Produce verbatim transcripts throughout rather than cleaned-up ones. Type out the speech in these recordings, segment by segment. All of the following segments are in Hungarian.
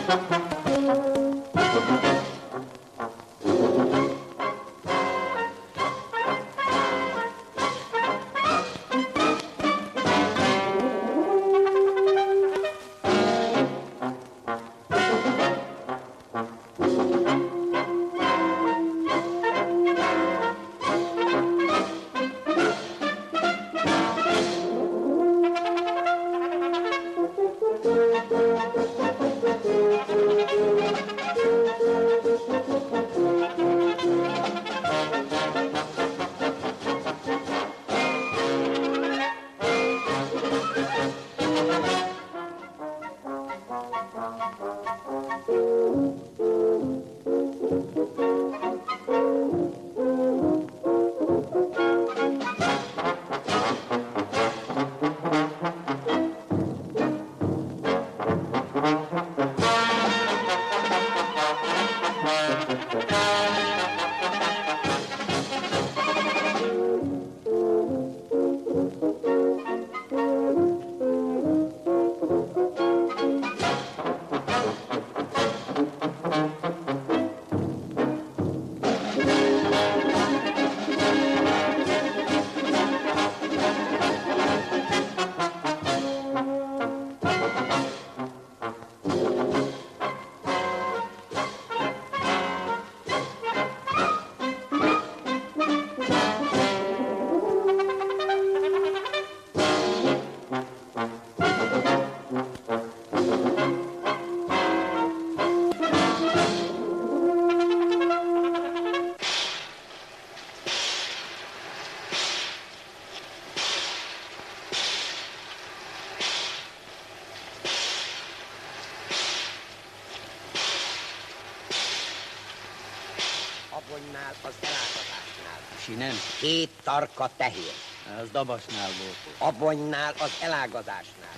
Abonynál az elágazásnál. Sinem? Két tarka tehér. Az Dabasnál volt. Abonynál az elágazásnál.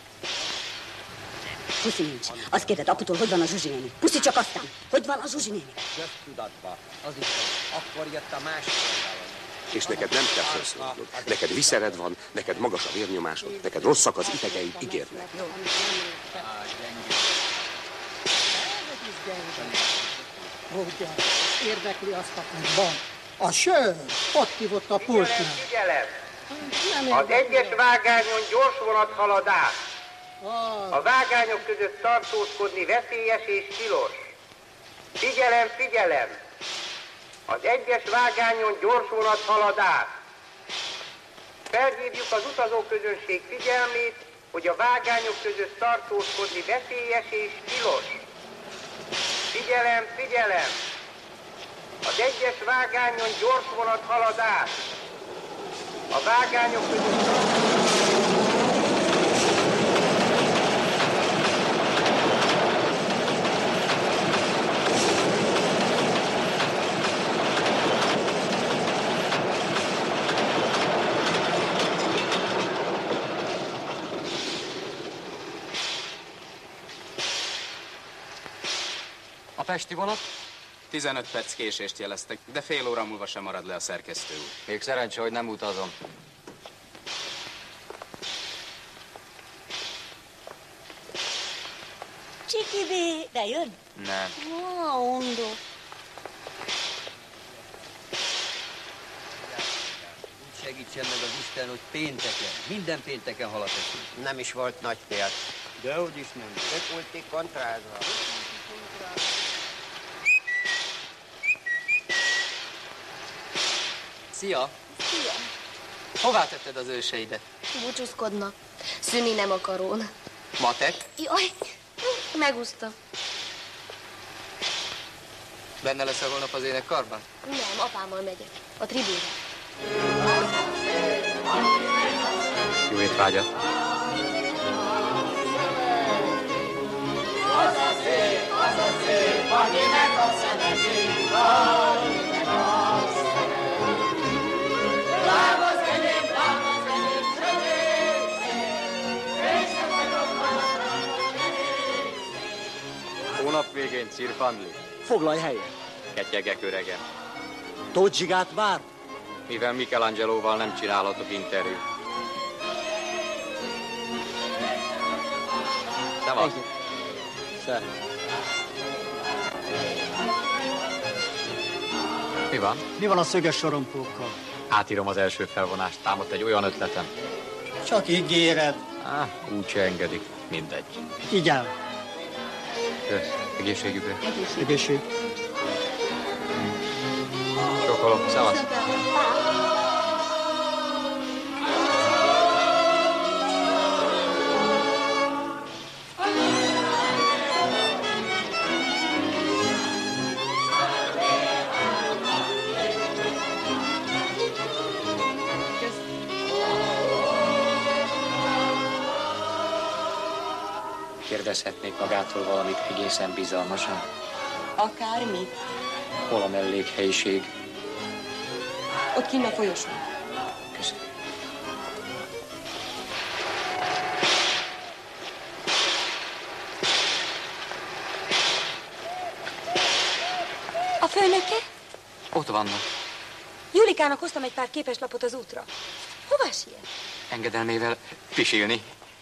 Puszi nincs. Azt kérded aputól, hogy van a Zsuzsi néni. Puszi csak aztán, hogy van a Zsuzsi néni. Köztudatba. Az is van. Akkor jött a másik oldalon. És neked nem kell felszólalnod. Neked viszered van, neked magas a vérnyomásod, neked rosszak az idegeid, ígérlek. Ugye, érdekli azt a van. A sör, ott hívott a pultnál. Figyelem, figyelem! Az egyes vágányon gyors vonat halad át. A vágányok között tartózkodni veszélyes és tilos. Figyelem, figyelem! Az egyes vágányon gyors vonat halad át. Felhívjuk az utazóközönség figyelmét, hogy a vágányok között tartózkodni veszélyes és tilos. Figyelem, figyelem! Az egyes vágányon gyors vonat halad át. A vágányok között... A pesti vonat? tizenöt perc késést jeleztek, de fél óra múlva sem marad le a szerkesztő úr. Még szerencsé, hogy nem utazom. Csikibé, bejön? Nem. Ó, undó. Úgy segítsen meg az Isten, hogy pénteken, minden pénteken halat eszünk. Nem is volt nagy péld. Dehogy is nem. De kulti kontrázva. Szia! Szia! Hová tetted az őseidet? Búcsúzkodnak. Szűni nem akarón. Matek? Jaj, megúszta. Benne leszel holnap az énekkarban? Nem, apámmal megyek. A tribűre. Jó étvágyat! Az a szép, az a szép, akinek a szemeség van. Lábaz enyém, lábaz enyém, sötétség, és sem vagyok a Hónap végén cirkandli. Foglalj helyet. Ketyegek, öregem. Tóth Zsigát vár? Mivel Michelangelóval nem csinálhatok interjút. Szevasz. Szeret. Mi van? Mi van a szöges sorompókkal? Átírom az első felvonást. Támadt egy olyan ötletem. Csak ígéred. Á, úgyse engedik. Mindegy. Igen. Kösz. Egészségükre. Egészség. Egészség. Csókolom. Szevasz. Kérdezhetnék magától valamit egészen bizalmasan? Akármi. Hol a mellékhelyiség? Ott kinn a folyosón. Köszönöm. A főnöke? Ott vannak. Julikának hoztam egy pár képeslapot az útra. Hová siet? Engedelmével pisilni.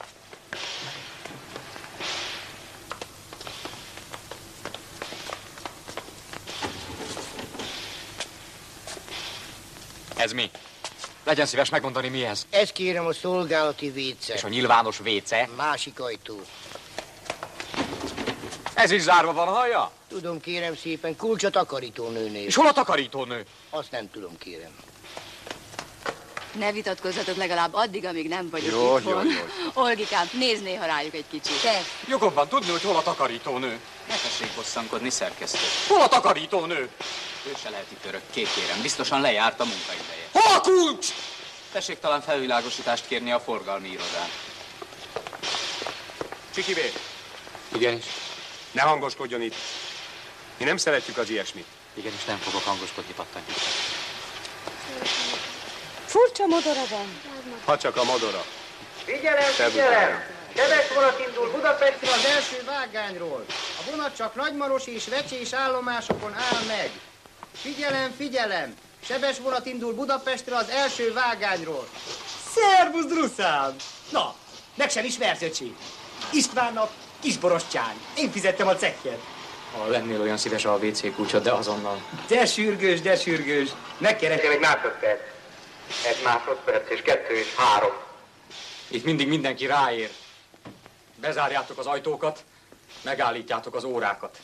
Ez mi? Legyen szíves megmondani, mi ez. Ez kérem a szolgálati véce. És a nyilvános véce? Másik ajtó. Ez is zárva van, hallja? Tudom, kérem szépen, kulcs a takarítónőnél. És hol a takarítónő? Azt nem tudom, kérem. Ne vitatkozzatok legalább addig, amíg nem vagyok Jó, itthon. jó, jó. Olgikám, nézd néha rájuk egy kicsit. Te. Jogom van tudni, hogy hol a takarítónő. Ne tessék bosszankodni, szerkesztő. Hol a takarítónő? Ő se lehet itt örökké, kérem. Biztosan lejárt a munkaideje. Hol a kulcs? Tessék talán felvilágosítást kérni a forgalmi irodán. Csikivé, Igenis. ne hangoskodjon itt. Mi nem szeretjük az ilyesmit. Igenis, nem fogok hangoskodni, pattantyúk. Furcsa modora van. Ha csak a modora. Figyelem, figyelem! Sebes vonat indul Budapestre Az első vágányról. A vonat csak Nagymaros és Vecsés állomásokon áll meg. Figyelem, figyelem! Sebes vonat indul Budapestre az első vágányról. Szervusz, Druszám! Na, meg sem ismersz, öcsi. Istvánnak Kisborostyány. Én fizettem a cekket. Ha lennél olyan szíves a vé cé kulcsot, de azonnal. De sürgős, de sürgős. Megkeresem egy másodperc. Egy másodperc és kettő és három. Itt mindig mindenki ráér. Bezárjátok az ajtókat, megállítjátok az órákat.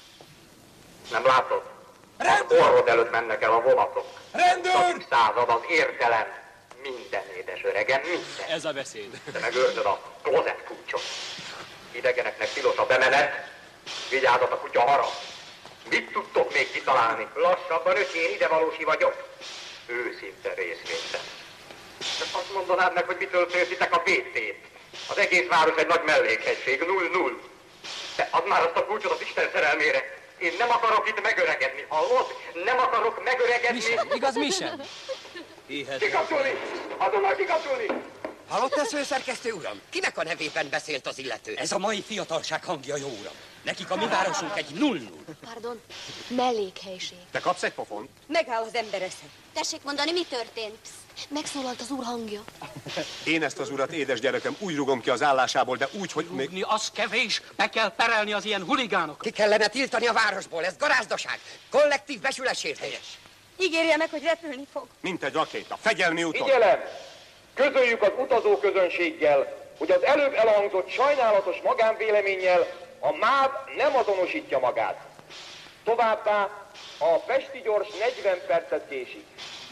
Nem látod? Rendőr! Orrod előtt mennek el a vonatok. Rendőr! Század az értelem. Minden édes öregem, minden. Ez a beszéd. De megőrzöd a klozett kulcsot. Idegeneknek tilos a bemenet. Vigyázat, a kutya harap. Mit tudtok még kitalálni? Lassabban, öcs, én idevalósi vagyok. Őszinte részvétel. De azt mondanád meg, hogy mitől féltitek a vé cét. Az egész város egy nagy mellékhegység, null-null. De add már azt a kulcsot az Isten szerelmére. Én nem akarok itt megöregedni, hallod? Nem akarok megöregedni. Mi sem, igaz, mi sem? Kikapcsolni! Azonnal kikapcsolni! Hallott ezt, főszerkesztő uram? Kinek a nevében beszélt az illető? Ez a mai fiatalság hangja, jó uram. Nekik a mi városunk egy null-null. Pardon, mellékhelyiség. Te kapsz egy pofont? Megáll az ember esze. Tessék mondani, mi történt? Psst, megszólalt az úr hangja. Én ezt az urat, édes gyerekem, úgy rugom ki az állásából, de úgy, hogy még... Rúgni az kevés, meg kell perelni az ilyen huligánok. Ki kellene tiltani a városból, ez garázdaság. Kollektív besületsértés. Ígérje meg, hogy repülni fog. Mint egy rakéta, fegyelmi úton. Figyelem! Közöljük az utazóközönséggel, hogy az előbb elhangzott sajnálatos magánvéleménnyel a MÁV nem azonosítja magát. Továbbá a Pesti Gyors negyven percet késik.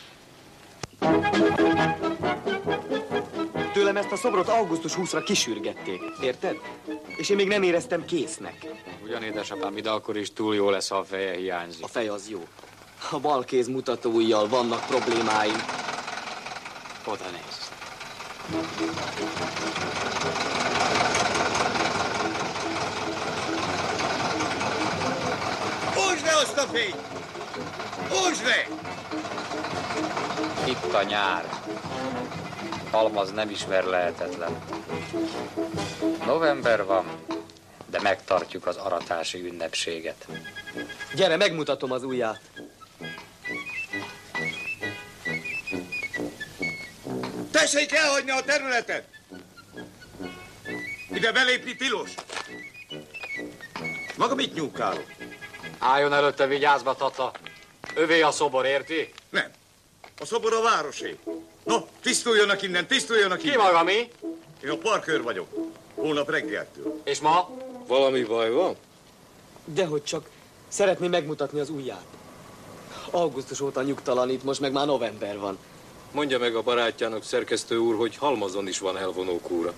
Tőlem ezt a szobrot augusztus huszadikára kisürgették, érted? És én még nem éreztem késznek. Ugyan, édesapám, ide akkor is túl jó lesz, ha a feje hiányzik. A fej az jó. A bal kéz mutatóujjal vannak problémáim. Oda nézz. Húzd le azt a fényt! Húzd le! Itt a nyár. Halmaz nem ismer lehetetlen. November van, de megtartjuk az aratási ünnepséget. Gyere, megmutatom az ujját. Tessék elhagyni a területet! Ide belépni tilos! Maga mit nyúkálok? Álljon előtte, vigyázba, Tata. Övé a szobor, érti? Nem. A szobor a városé. No, tisztuljanak innen, tisztuljanak innen. Ki maga, mi? Én a parkőr vagyok. Holnap reggeltől. És ma? Valami baj van? Dehogy csak. Szeretné megmutatni az ujját. Augusztus óta nyugtalanít, most meg már november van. Mondja meg a barátjának, szerkesztő úr, hogy Halmazon is van elvonó kúra.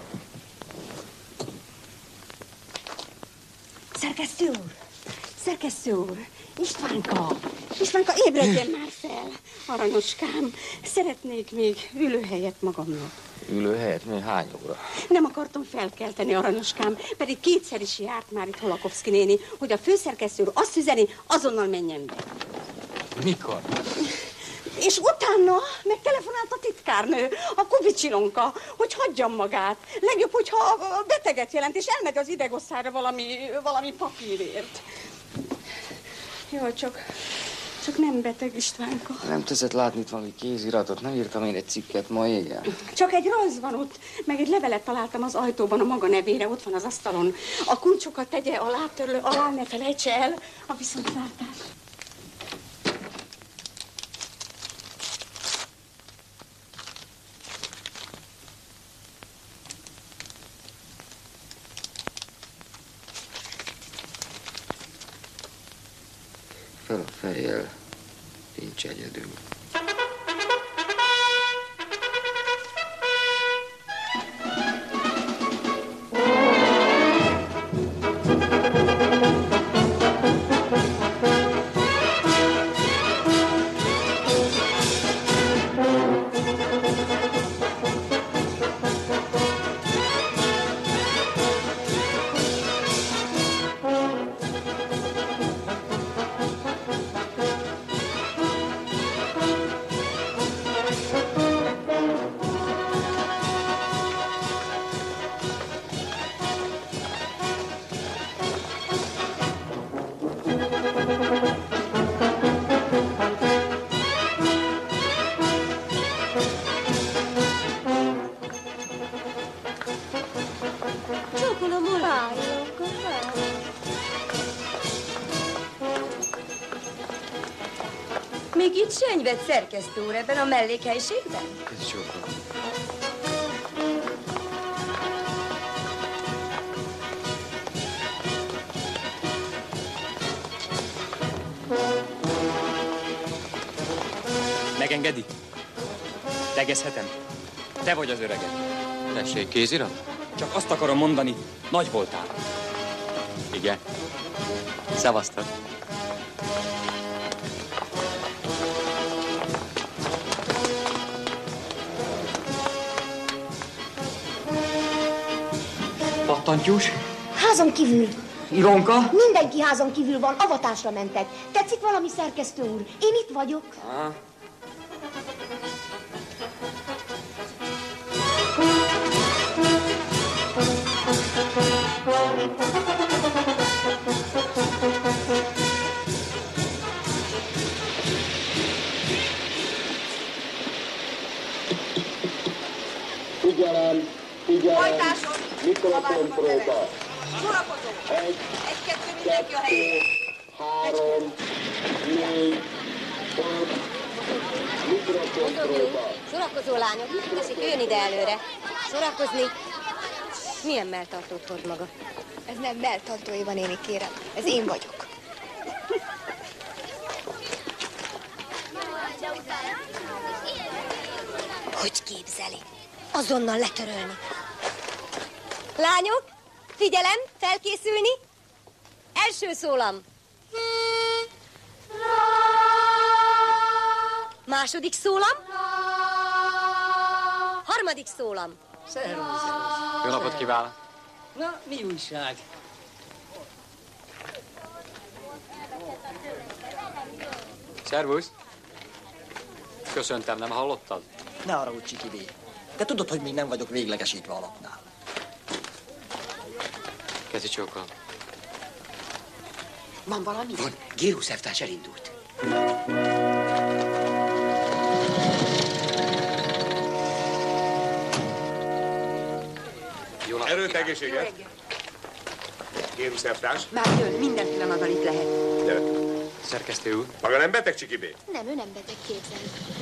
Szerkesztő úr! Szerkesztő úr! Istvánka! Istvánka, ébredjen már fel! Aranyoskám, szeretnék még ülőhelyet magamnak. Ülőhelyet? Mi? Hány óra? Nem akartam felkelteni, Aranyoskám, pedig kétszer is járt már itt Holakovszki néni, hogy a főszerkesztő úr azt üzeni, azonnal menjen be. Mikor? És utána megtelefonált a titkárnő, a Kubicsilonka, hogy hagyjam magát. Legjobb, hogyha beteget jelent, és elmegy az idegosszára valami, valami papírért. Jó, csak, csak nem beteg, Istvánka. Nem teszed látni itt valami kéziratot? Nem írtam én egy cikket ma éjjel? Csak egy rajz van ott, meg egy levelet találtam az ajtóban a maga nevére, ott van az asztalon. A kulcsokat tegye alá, törlő alá, ne felejtse el. A viszontlátás. Fel a fejjel, nincs egyedül. Még itt senyved, szerkesztő úr, ebben a mellékhelyiségben? Ez csókolom. Megengedi? Tegezhetem? Te vagy az öreged. Tessék, kézirat? Csak azt akarom mondani, nagy voltál. Igen. Szavaztad. Pattantyús? Házon kívül. Ilonka? Mindenki házon kívül van, avatásra mentek. Tetszik valami, szerkesztő úr? Én itt vagyok. Ah. Figyelem, figyelem. Hajtások! Mikrofon próba. Sorakozó! Egy, Egy-kettő, mindenki a helyén. három, négy, öt. Mikrofon próba. Szórakozó lányok, tessék, jöjjön ide előre. Szórakozni. Milyen melltartót hord maga? Ez nem melltartó, Éva néni, kérem. Ez én vagyok. Hogy képzeli? Azonnal letörölni. Lányok, figyelem, felkészülni. Első szólam. Második szólam. Harmadik szólam. Szervusz. Jó napot kívánok. Na, mi újság? Szervusz. Köszöntem, nem hallottad? Ne arra úgy, Csikibé. Te tudod, hogy még nem vagyok véglegesítve a lapnál. Kezi csókol. Van valami? Van. Gérószertárs elindult. Erőt, egészséget! Gérusz elvtárs? Már jön, minden pillanatban itt lehet. Gyere. Szerkesztő úr. Maga nem beteg, Csikibé? Nem, ő nem beteg, képzel.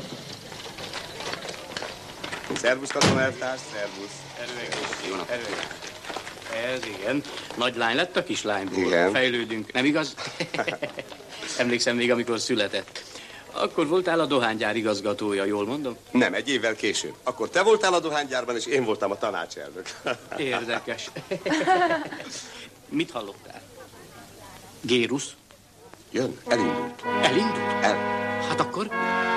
Szervusz, katona elvtárs, szervusz. Jó napot. Ez igen. Nagy lány lett a kislányból. Igen. Fejlődünk, nem igaz? Emlékszem még, amikor született. Akkor voltál a dohánygyár igazgatója, jól mondom? Nem, egy évvel később. Akkor te voltál a dohánygyárban, és én voltam a tanácselnök. Érdekes. Mit hallottál? Gérusz? Jön, elindult. Elindult? El. Hát akkor...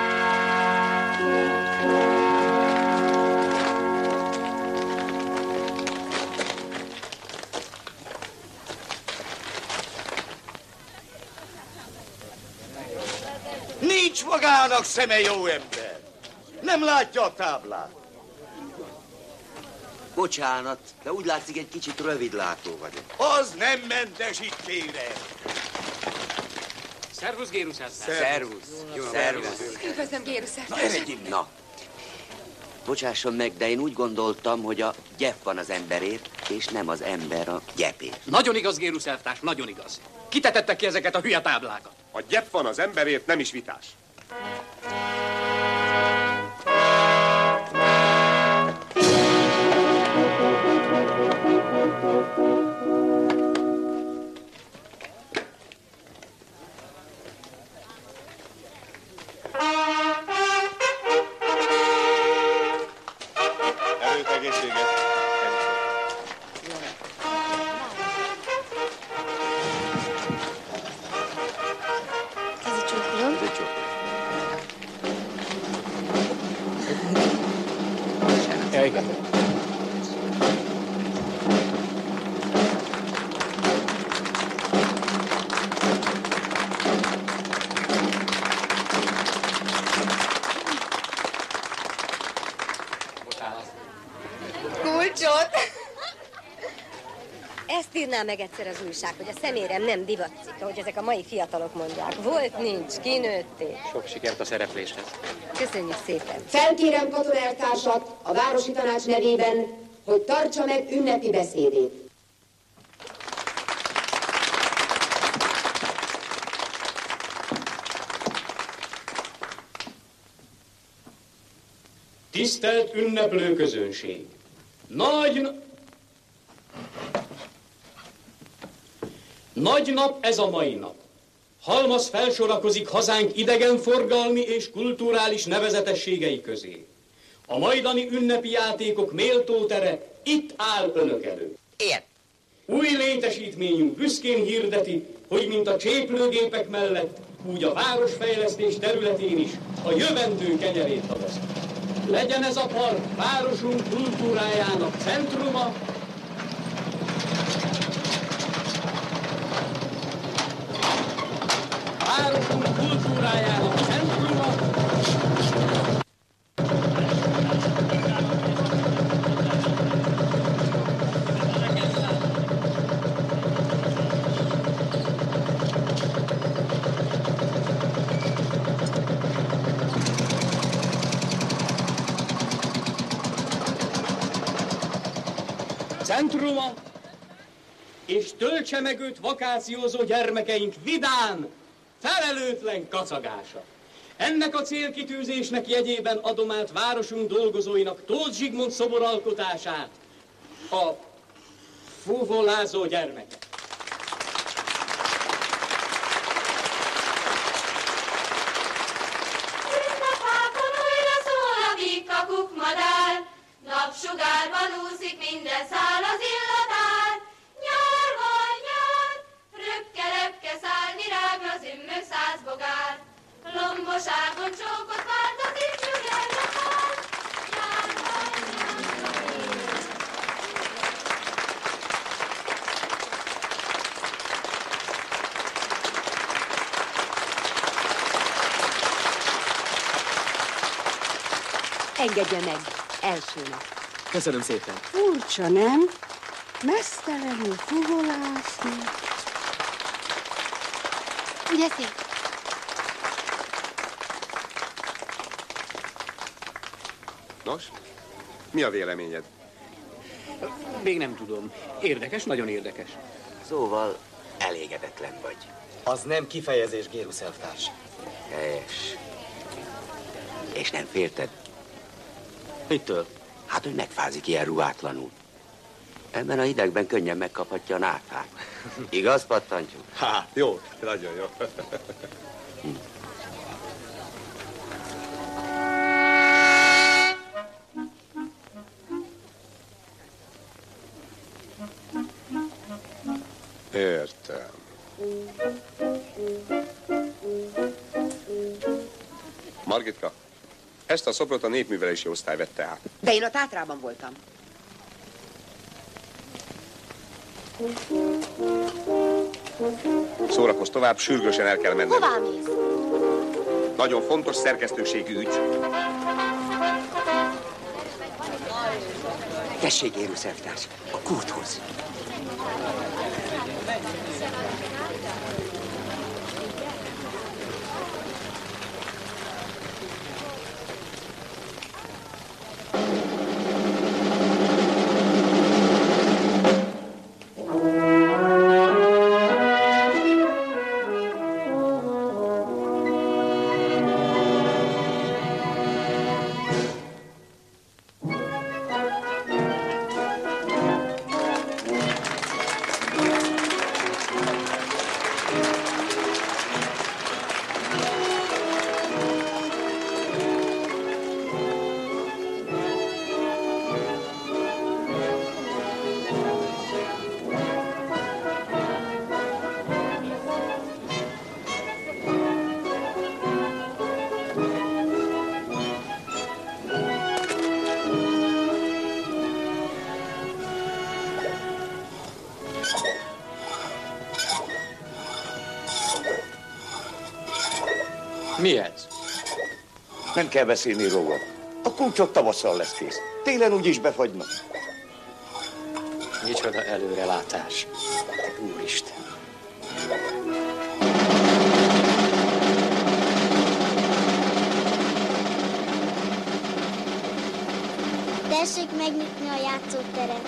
Nincs magának szeme, jó ember. Nem látja a táblát. Bocsánat, de úgy látszik, egy kicsit rövidlátó vagyok. Az nem mentesít, kérem. Szervusz, Gérusz. Szervusz. Szervusz. Üdvözlöm, Gérusz. Na, eredj Na. Bocsásson meg, de én úgy gondoltam, hogy a gyep van az emberért, és nem az ember a gyepért. Nagyon igaz, Gérusz elvtárs, nagyon igaz. Kitetettek ki ezeket a hülye táblákat? A gyep van az emberért, nem is vitás. Erőt, egészséget. Kezi csókolom. Ja, igen. Kulcsot! Ezt írná meg egyszer az újság, hogy a szemérem nem divatcik, ahogy ezek a mai fiatalok mondják. Volt, nincs, kinőtték. Sok sikert a szerepléshez. Köszönjük szépen. Felkérem katoneltársat a Városi Tanács nevében, hogy tartsa meg ünnepi beszédét. Tisztelt ünneplő közönség! Nagy, Nagy nap ez a mai nap. Halmaz felsorakozik hazánk idegenforgalmi és kulturális nevezetességei közé. A majdani ünnepi játékok méltó tere itt áll önök előtt. Ilyen. Új létesítményünk büszkén hirdeti, hogy mint a cséplőgépek mellett, úgy a városfejlesztés területén is a jövendő kenyerét havaszik. Legyen ez a park városunk kultúrájának centruma, városunk kultúrájának centruma, centruma, és töltse meg őt vakációzó gyermekeink vidám, felelőtlen kacagása. Ennek a célkitűzésnek jegyében adom át városunk dolgozóinak Tóth Zsigmond szoboralkotását, a fuvolázó gyermeket. Ünnepákon újra szól a vígka kukmadár, napsugárban úszik minden szál az illatár. Nyár van nyár, röpke-lepke szárni rágna az ümmög százbogár. Lombos ágon csókot várt az ifjú gyermekár. Nyár van nyár. Engedje meg, elsőnek. Köszönöm szépen. Furcsa, nem? Mesztelenül fuvolászni. Ugye szép? Nos, mi a véleményed? Még nem tudom. Érdekes, nagyon érdekes. Szóval elégedetlen vagy. Az nem kifejezés, Gérus elvtárs. Helyes. És nem félted? Mitől? Hát, hogy megfázik ilyen ruhátlanul. Ebben a hidegben könnyen megkaphatja a náthát. Igaz, Pattantyú? Hát, jó, nagyon jó. Hm. Értem. Margitka, ezt a szobrot a népművelési osztály vette át. De én a Tátrában voltam. Szórakozz tovább, sürgősen el kell mennem. Hová mész? Nagyon fontos szerkesztőségi ügy. Tessék, Gérus elvtárs, a kúthoz. Mi ez? Nem kell beszélni róla. A kulcsot tavasszal lesz kész. Télen úgyis befagynak. Micsoda előrelátás. Úristen. Tessék megnyitni a játszóteret.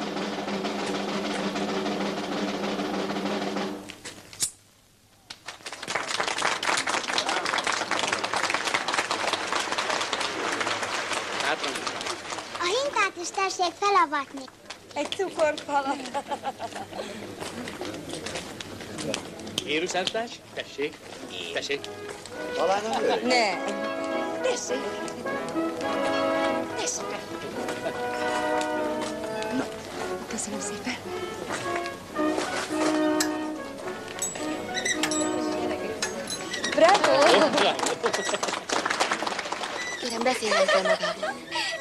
A hintát is tessék felavatni. Egy cukorfalat. Gérus elvtárs, tessék, tessék. Talán a hölgy? Ne. Tessék. Tessék. Na, köszönöm szépen. Bravo! Kérem, beszéljen fel magával.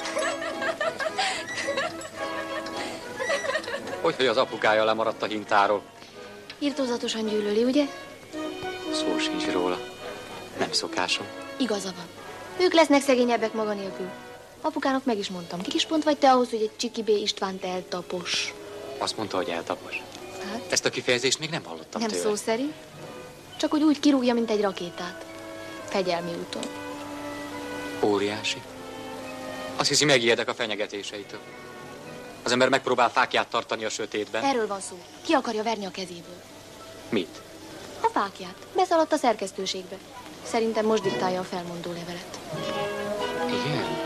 Hogy, hogy az apukája lemaradt a hintáról? Irtózatosan gyűlöli, ugye? Szó sincs róla. Nem szokásom. Igaza van. Ők lesznek szegényebbek maga nélkül. Apukának meg is mondtam. Ki kis pont vagy te ahhoz, hogy egy Csikibé Istvánt eltapos? Azt mondta, hogy eltapos. Hát? Ezt a kifejezést még nem hallottam Nem tőle. szó szerint. Csak hogy úgy kirúgja, mint egy rakétát. Fegyelmi úton. Óriási. Azt hiszi, megijedek a fenyegetéseitől. Az ember megpróbál fákját tartani a sötétben. Erről van szó. Ki akarja verni a kezéből? Mit? A fákját. Beszaladt a szerkesztőségbe. Szerintem most diktálja a felmondó levelet. Igen?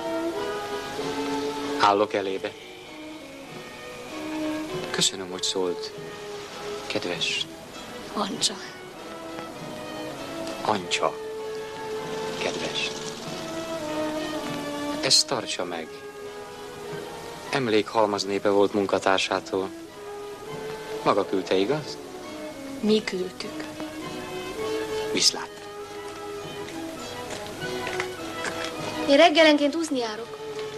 Állok elébe. Köszönöm, hogy szólt. Kedves Ancsa. Ancsa. Kedves. Ezt tartsa meg. Emlék halmaznépe volt munkatársától. Maga küldte, igaz? Mi küldtük. Viszlát. Én reggelenként úszni járok.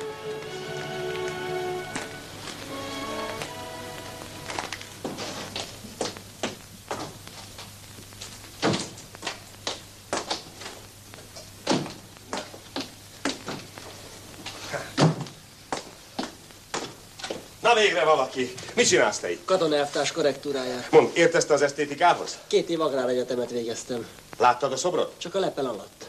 Na végre valaki. Mit csinálsz te itt? Katona elvtárs korrektúráját. Mondd, értesz te az esztétikához? Két év agráregyetemet végeztem. Láttad a szobrot? Csak a lepel alatt.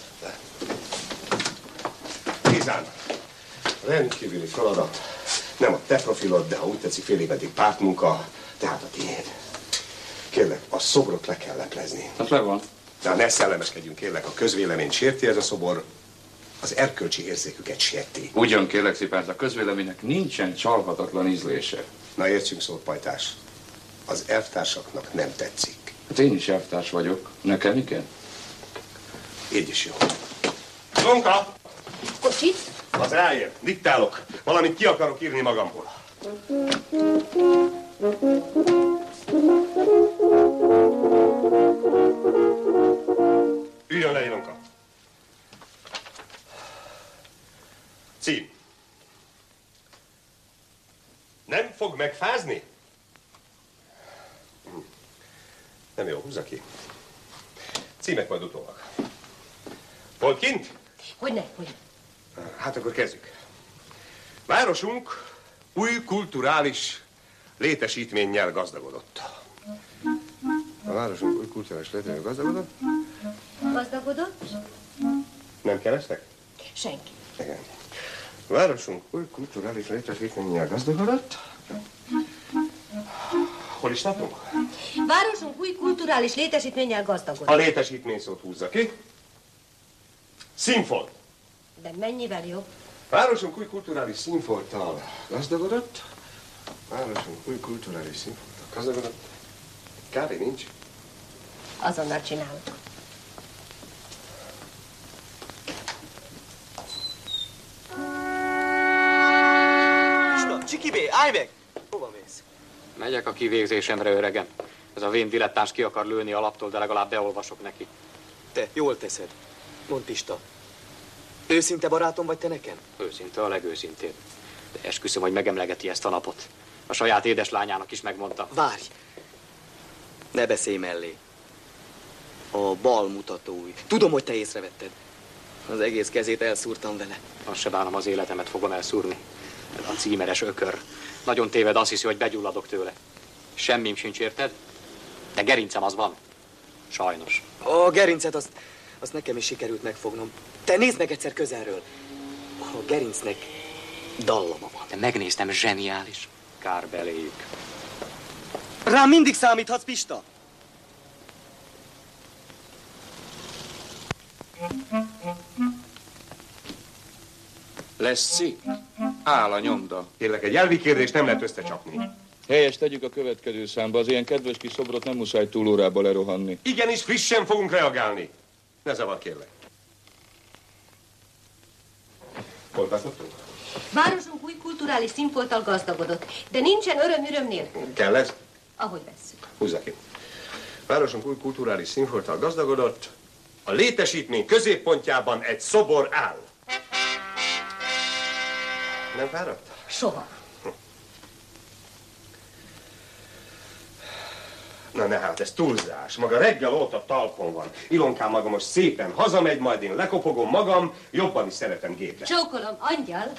Gézán, rendkívüli feladat. Nem a te profilod, de ha úgy tetszik fél évedig pártmunka, tehát a tiéd. szobrot le kell leplezni. Hát le van. De ne szellemeskedjünk, kérlek, a közvéleményt sérti ez a szobor, az erkölcsi érzéküket sérti. Ugyan kérlek szépen, a közvéleménynek nincsen csalhatatlan ízlése. Na értsünk szót, pajtás. Az elvtársaknak nem tetszik. Hát én is elvtárs vagyok. Nekem igen? Így is jó. Zonka! Kocsit? Az ráér. Diktálok. Valamit ki akarok írni magamból. Üljön le, Ilonka. Cím. Nem fog megfázni? Nem jó, húzza ki. Címek majd utólag. Volt kint? Hogyne, hogyne. Hát akkor kezdjük. Városunk új kulturális létesítménnyel gazdagodott. A városunk új kulturális létesítménnyel gazdagodott? Gazdagodott? Nem kerestek? Senki. Igen. A városunk új kulturális létesítménnyel gazdagodott? Hol is tartunk? Városunk új kulturális létesítménnyel gazdagodott. A létesítmény szót húzza ki. Színfolt. De mennyivel jobb? Városunk új kulturális színfolttal gazdagodott. Városunk új kulturális színfolttal gazdagodott. Kávé nincs. Azonnal csinálok. Isten, Csikibé, állj meg! Hova mész? Megyek a kivégzésemre, öregem. Ez a vén dilettáns ki akar lőni a laptól, de legalább beolvasok neki. Te, jól teszed. Mondd, Pista. Őszinte barátom vagy te nekem? Őszinte, a legőszintébb. De esküszöm, hogy megemlegeti ezt a napot. A saját édeslányának is megmondta. Várj! Ne beszélj mellé. A bal mutatói. Tudom, hogy te észrevetted. Az egész kezét elszúrtam vele. Azt se bánom, az életemet fogom elszúrni. A címeres ökör. Nagyon téved, azt hiszi, hogy begyulladok tőle. Semmim sincs, érted? De gerincem az van. Sajnos. A gerincet azt, azt nekem is sikerült megfognom. Te nézd meg egyszer közelről. A gerincnek dallama van. De megnéztem, zseniális. Kár beléjük. Rám mindig számíthatsz, Pista. Lesz cikk? Áll a nyomda. Kérlek, egy elvi kérdést nem lehet összecsapni. Helyes, tegyük a következő számba. Az ilyen kedves kis szobrot nem muszáj túlórába lerohanni. Igenis, frissen fogunk reagálni. Ne zavar, kérlek. Hol tartottunk? Városunk új kulturális színfolttal gazdagodott, de nincsen öröm-üröm nélkül. Kell ez? Ahogy vesszük. Húzza ki. Városunk új kulturális színfolttal gazdagodott. A létesítmény középpontjában egy szobor áll. Nem fáradt? Soha. Na ne hát, ez túlzás. Maga reggel óta talpon van. Ilonkám maga most szépen hazamegy, majd én lekopogom magam, jobban is szeretem gépre. Csókolom, angyal.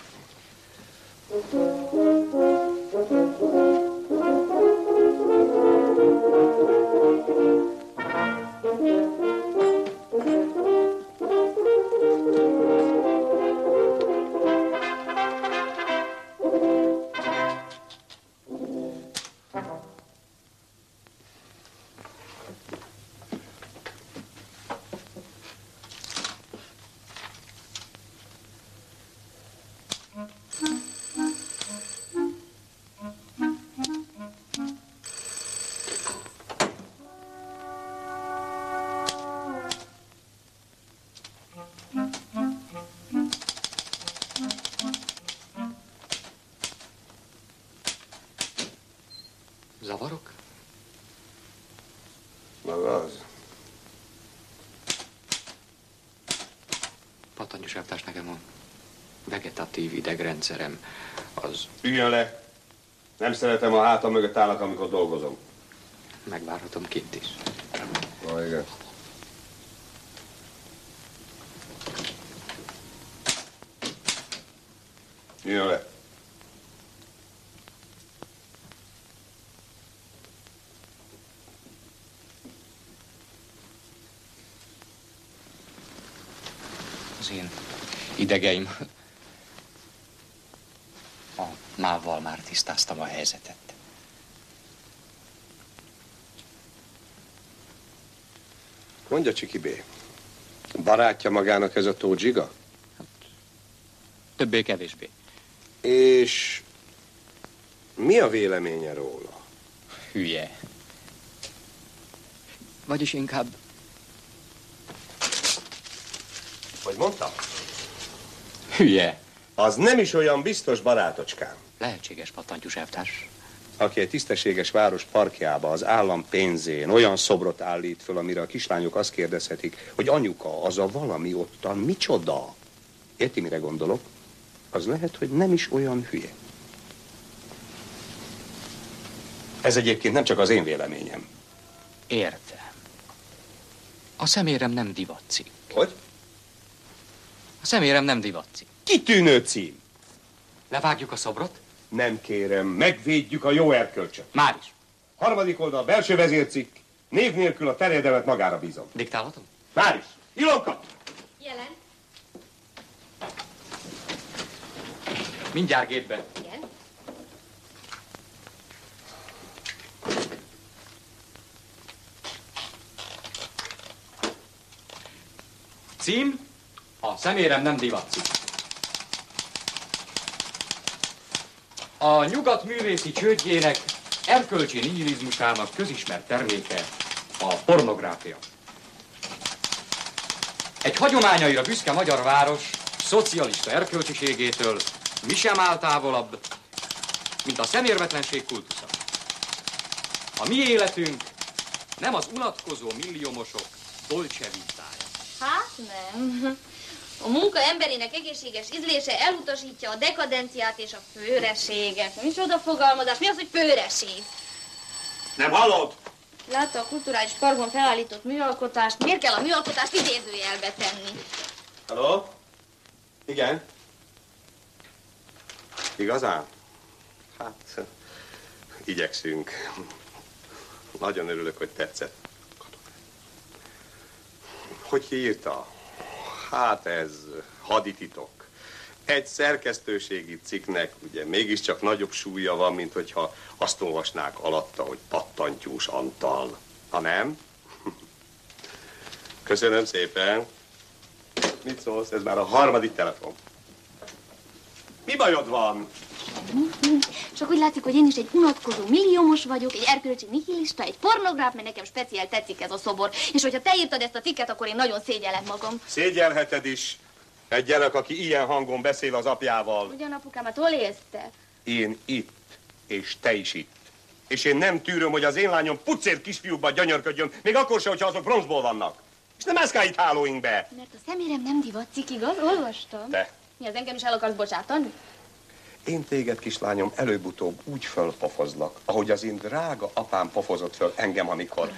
Zavarok? Maga az. Pattangyos elvtárs, nekem a vegetatív idegrendszerem az... Üljön le. Nem szeretem, a hátam mögött állnak, amikor dolgozom. Megvárhatom kint is. Na, igen. Üljön le. Az én idegeim. A mávval már tisztáztam a helyzetet. Mondja, Csiki B. Barátja magának ez a Tóth Zsiga? Többé-kevésbé. És mi a véleménye róla? Hülye. Vagyis inkább... Hogy mondtam? Hülye. Az nem is olyan biztos, barátocskám. Lehetséges, pattantyús elvtárs. Aki egy tisztességes város parkjába az állam pénzén olyan szobrot állít föl, amire a kislányok azt kérdezhetik, hogy anyuka, az a valami ottan micsoda? Érti, mire gondolok? Az lehet, hogy nem is olyan hülye. Ez egyébként nem csak az én véleményem. Értem. A szemérem nem divatcikk. Hogy? A szemérem nem divatcikk. Kitűnő cím. Levágjuk a szobrot? Nem kérem, megvédjük a jó erkölcsöt. Már is. Harmadik oldal, belső vezércikk. Név nélkül a terjedelmet magára bízom. Diktálhatom? Már is. Ilonka! Jelen. Mindjárt gétbe. Igen. Cím? A szemérem nem divatcikk. A nyugat művészi csődjének, erkölcsi nihilizmusának közismert terméke a pornográfia. Egy hagyományaira büszke magyar város szocialista erkölcsiségétől mi sem áll távolabb, mint a szemérmetlenség kultusza. A mi életünk nem az unatkozó milliómosok dolce vitája. Hát nem. A munka emberének egészséges ízlése elutasítja a dekadenciát és a főreséget. Micsoda fogalmazás? Mi az, hogy főreség? Nem hallod? Látta a kulturális parkban felállított műalkotást. Miért kell a műalkotást idézőjelbe tenni? Halló? Igen? Igazán? Hát, igyekszünk. Nagyon örülök, hogy tetszett. Hogy írta? Hát ez hadititok. Egy szerkesztőségi cikknek ugye mégiscsak nagyobb súlya van, mint hogyha azt olvasnák alatta, hogy Pattantyús Antal. Ha nem? Köszönöm szépen. Mit szólsz? Ez már a harmadik telefon. Mi bajod van? Csak úgy látszik, hogy én is egy unatkozó milliómos vagyok, egy erkölcsi nihilista, egy pornográf, mert nekem speciál tetszik ez a szobor. És hogyha te írtad ezt a cikket, akkor én nagyon szégyellem magam. Szégyelheted is. Egy gyerek, aki ilyen hangon beszél az apjával. Ugyan, apukám, hát hol élsz te? Én itt, és te is itt. És én nem tűröm, hogy az én lányom pucér kisfiúkba gyönyörködjön, még akkor sem, hogyha azok bronzból vannak. És nem mászkál itt hálóinkbe. Mert a szemérem nem divatcik, igaz? Olvastam. Te. Mi, az engem is el akarsz bocsátani? Én téged, kislányom, előbb-utóbb úgy fölpofozlak, ahogy az én drága apám pofozott föl engem, amikor...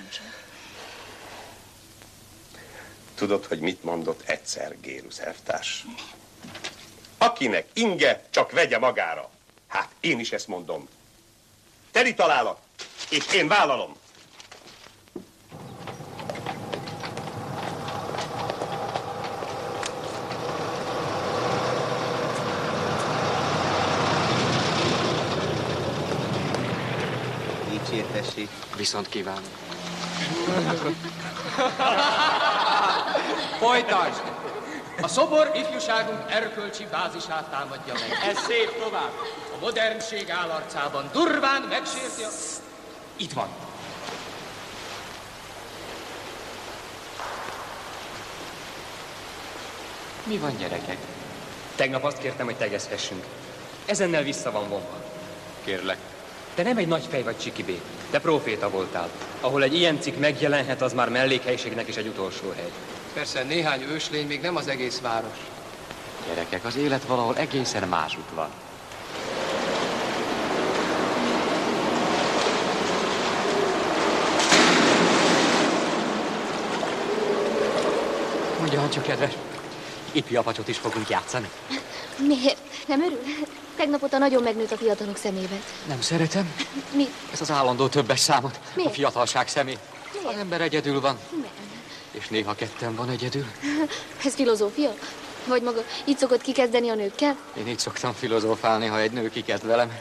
Tudod, hogy mit mondott egyszer Gérus elvtárs? Akinek inge, csak vegye magára. Hát én is ezt mondom. Teli találat, és én vállalom. Dicsértessék. Viszont kívánok. Folytasd! A szobor ifjúságunk erkölcsi bázisát támadja meg. Ez szép tovább. A modernség állarcában durván megsérti a... Itt van. Mi van, gyerekek? Tegnap azt kértem, hogy tegezhessünk. Ezennel vissza van vonva. Kérlek. Te nem egy nagy fej vagy, Csiki B. Te próféta voltál. Ahol egy ilyen cikk megjelenhet, az már mellékhelységnek is egy utolsó hely. Persze, néhány őslény még nem az egész város. Gyerekek, az élet valahol egészen másút van. Ugyan csak, kedves, ipi apacsot is fogunk játszani. Miért? Nem örül? Tegnap óta nagyon megnőtt a fiatalok szemében. Nem szeretem. Mi? Ez az állandó többes számot. Miért? A fiatalság szemé. Miért? Az ember egyedül van. Nem. És néha ketten van egyedül. Ez filozófia? Vagy maga így szokott kikezdeni a nőkkel? Én így szoktam filozófálni, ha egy nő kikezd velem.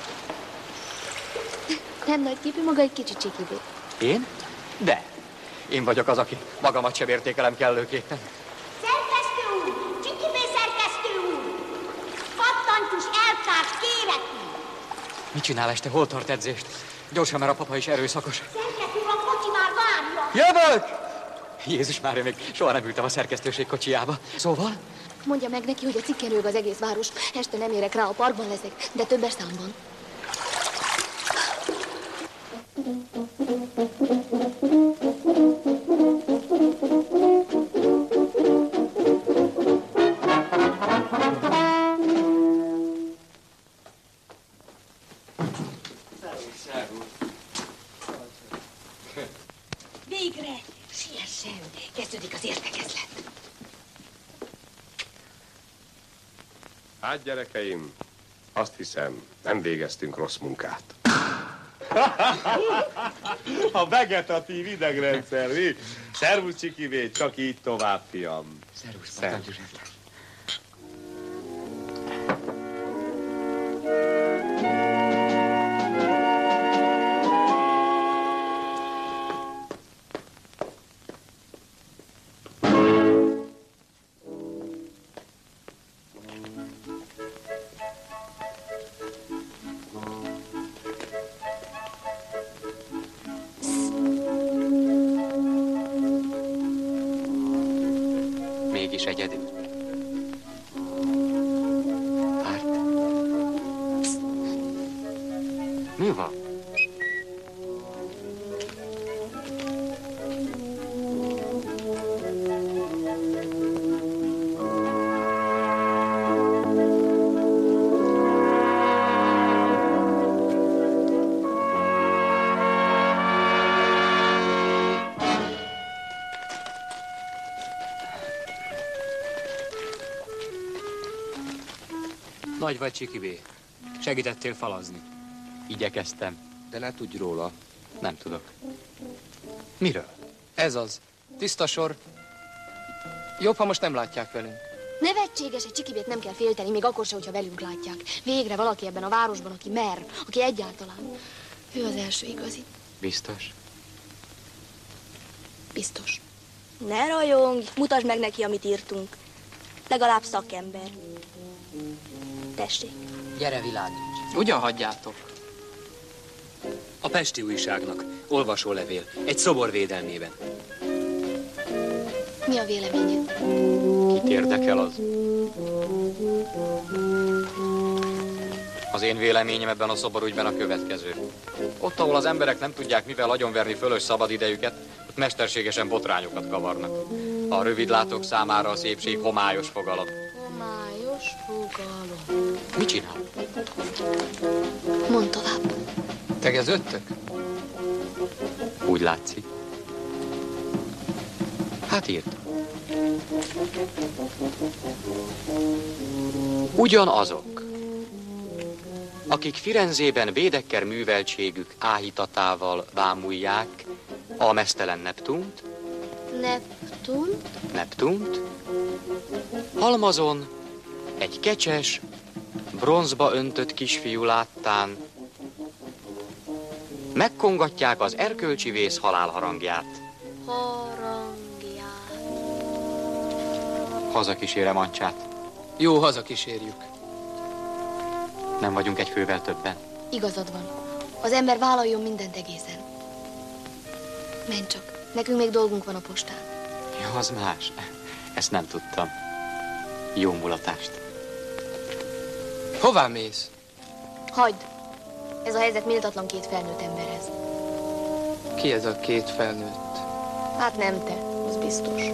Nem nagy képű, maga egy kicsi Csikibé. Én? De. Én vagyok az, aki magamat sem értékelem kellőképpen. Szerkesztő úr! Csikibé szerkesztő úr! Pattantus elkárt, kérek! Mit csinál este? Hol tart edzést? Gyorsan, mert a papa is erőszakos. Szerkesztő úr, a kocsi már várja! Jövök! Jézus Mária, még soha nem ültem a szerkesztőség kocsijába. Szóval? Mondja meg neki, hogy a cikken rög az egész város. Este nem érek rá, a parkban leszek, de többes számban. Végre! Siessen! Kezdődik az értekezlet. Hát, gyerekeim, azt hiszem, nem végeztünk rossz munkát. A vegetatív idegrendszer, mi? Szervusz, Csikibé, csak így tovább, fiam. Szervusz, Szervusz. Mégis egyedül. Párt. Mi van? Nagy vagy, Csikibé. Segítettél falazni. Igyekeztem. De ne tudj róla. Nem tudok. Miről? Ez az. Tiszta sor. Jobb, ha most nem látják velünk. Nevetséges, egy Csikibét nem kell félteni, még akkor se, hogyha velünk látják. Végre valaki ebben a városban, aki mer, aki egyáltalán. Ő az első igazi. Biztos? Biztos. Ne rajongj, mutasd meg neki, amit írtunk. Legalább szakember. Tessék. Gyere, világíts. Ugyan hagyjátok. A Pesti Újságnak. Olvasólevél. Egy szobor védelmében. Mi a véleményed? Kit érdekel az? Az én véleményem ebben a szoborügyben a következő. Ott, ahol az emberek nem tudják mivel agyonverni fölös szabadidejüket, ott mesterségesen botrányokat kavarnak. A rövidlátók számára a szépség homályos fogalom. Homályos fogalom. Mit csinál? Mondd tovább. Tegeződtök? Úgy látszik. Hát írt. Ugyanazok, akik Firenzében Bédekker műveltségük áhítatával bámulják a meztelen Neptunt, Neptunt? Neptunt, halmazon egy kecses, bronzba öntött kisfiú láttán megkongatják az erkölcsi vész halálharangját. Harangját. Hazakísérem Ancsát. Jó, hazakísérjük. Nem vagyunk egy fővel többen. Igazad van. Az ember vállaljon mindent egészen. Menj csak. Nekünk még dolgunk van a postán. Jó, az más. Ezt nem tudtam. Jó mulatást. Hová mész? Hagyd. Ez a helyzet méltatlan két felnőtt emberhez. Ki ez a két felnőtt? Hát nem te, az biztos.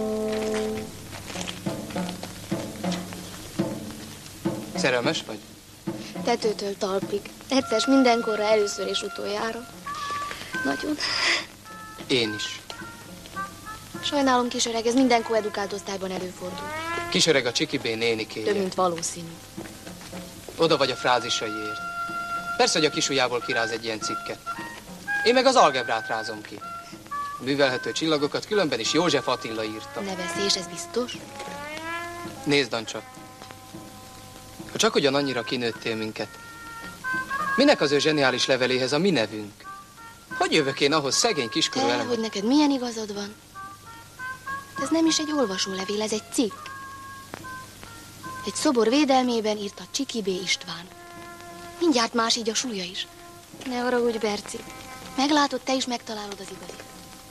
Szerelmes vagy? Tetőtől talpig. Egyszer mindenkorra, először és utoljára. Nagyon. Én is. Sajnálom, kisöreg, ez minden koedukált osztályban előfordul. Kisöreg a Csikibé nénikéje. Több, mint valószínű. Oda vagy a frázisaiért. Persze, hogy a kisujjából kiráz egy ilyen cikket. Én meg az algebrát rázom ki. A művelhető csillagokat különben is József Attila írta. Ne veszélyes, ez biztos? Nézd, Ancsa. Ha csak ugyan annyira kinőttél minket. Minek az ő zseniális leveléhez a mi nevünk? Hogy jövök én ahhoz szegény kiskorú Te, elemet? hogy neked milyen igazad van? Ez nem is egy olvasólevél, ez egy cikk. Egy szobor védelmében írta Csiki B. István. Mindjárt más így a súlya is. Ne haragudj, Berci. Meglátod, te is megtalálod az igazit.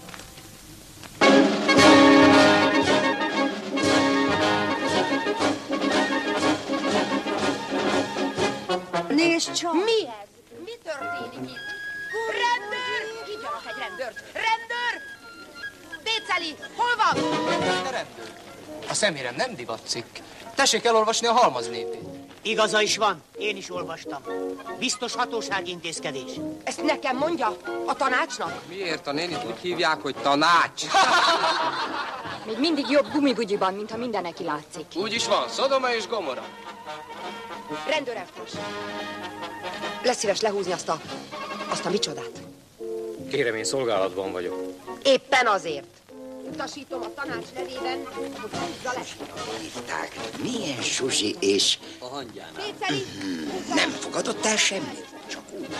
Nézd csak! Mi ez? Mi történik itt? Rendőr! Hívjanak egy rendőrt! Rendőr! Béceli, hol van? De rendőr. A szemérem nem divatcikk. Tessék elolvasni a halmaz népét. Igaza is van, én is olvastam. Biztos hatóságintézkedés. Ezt nekem mondja? A tanácsnak? Miért? A nénit úgy hívják, hogy tanács. Még mindig jobb gumibugyiban, mintha minden neki látszik. Úgy is van, Szodoma és Gomora. Rendőr elvtárs. Lesz szíves lehúzni azt a... azt a micsodát. Kérem, én szolgálatban vagyok. Éppen azért. Utasítom a tanács nevében, hogy húzza le. Hívták, milyen Suzi és... A hangyánál. Béceli, Nem fogadott el semmit, csak úgy.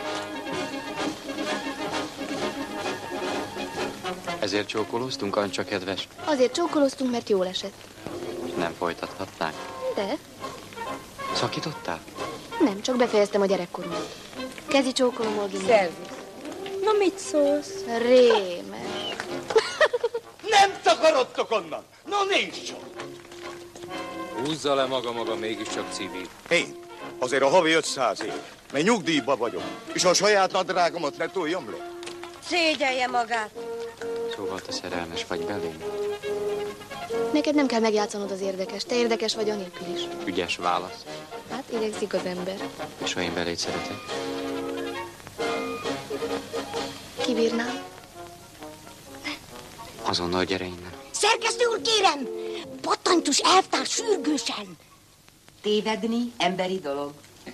Ezért csókolóztunk, Ancsa kedves? Azért csókoloztunk, mert jól esett. Nem folytathatnánk. De? Szakítottál? Nem, csak befejeztem a gyerekkoromat. Kezi csókolom, Olgi. Szervusz. Na, mit szólsz? Rémes. Nem takarodtok onnan! No, nincs csak! Húzza le maga maga, mégiscsak civil. Én? Azért a havi ötszáz év. Mert nyugdíjba vagyok. És a saját nadrágomat ne túljam le. Szégyelje magát. Szóval te szerelmes vagy belém? Neked nem kell megjátszanod az érdekes. Te érdekes vagy anélkül is. Ügyes válasz. Hát idegszik az ember. És ha én beléd szeretek? Kibírnám? Azonnal gyere innen. Szerkesztő úr, kérem! Pattantyus elvtárs sürgősen! Tévedni emberi dolog.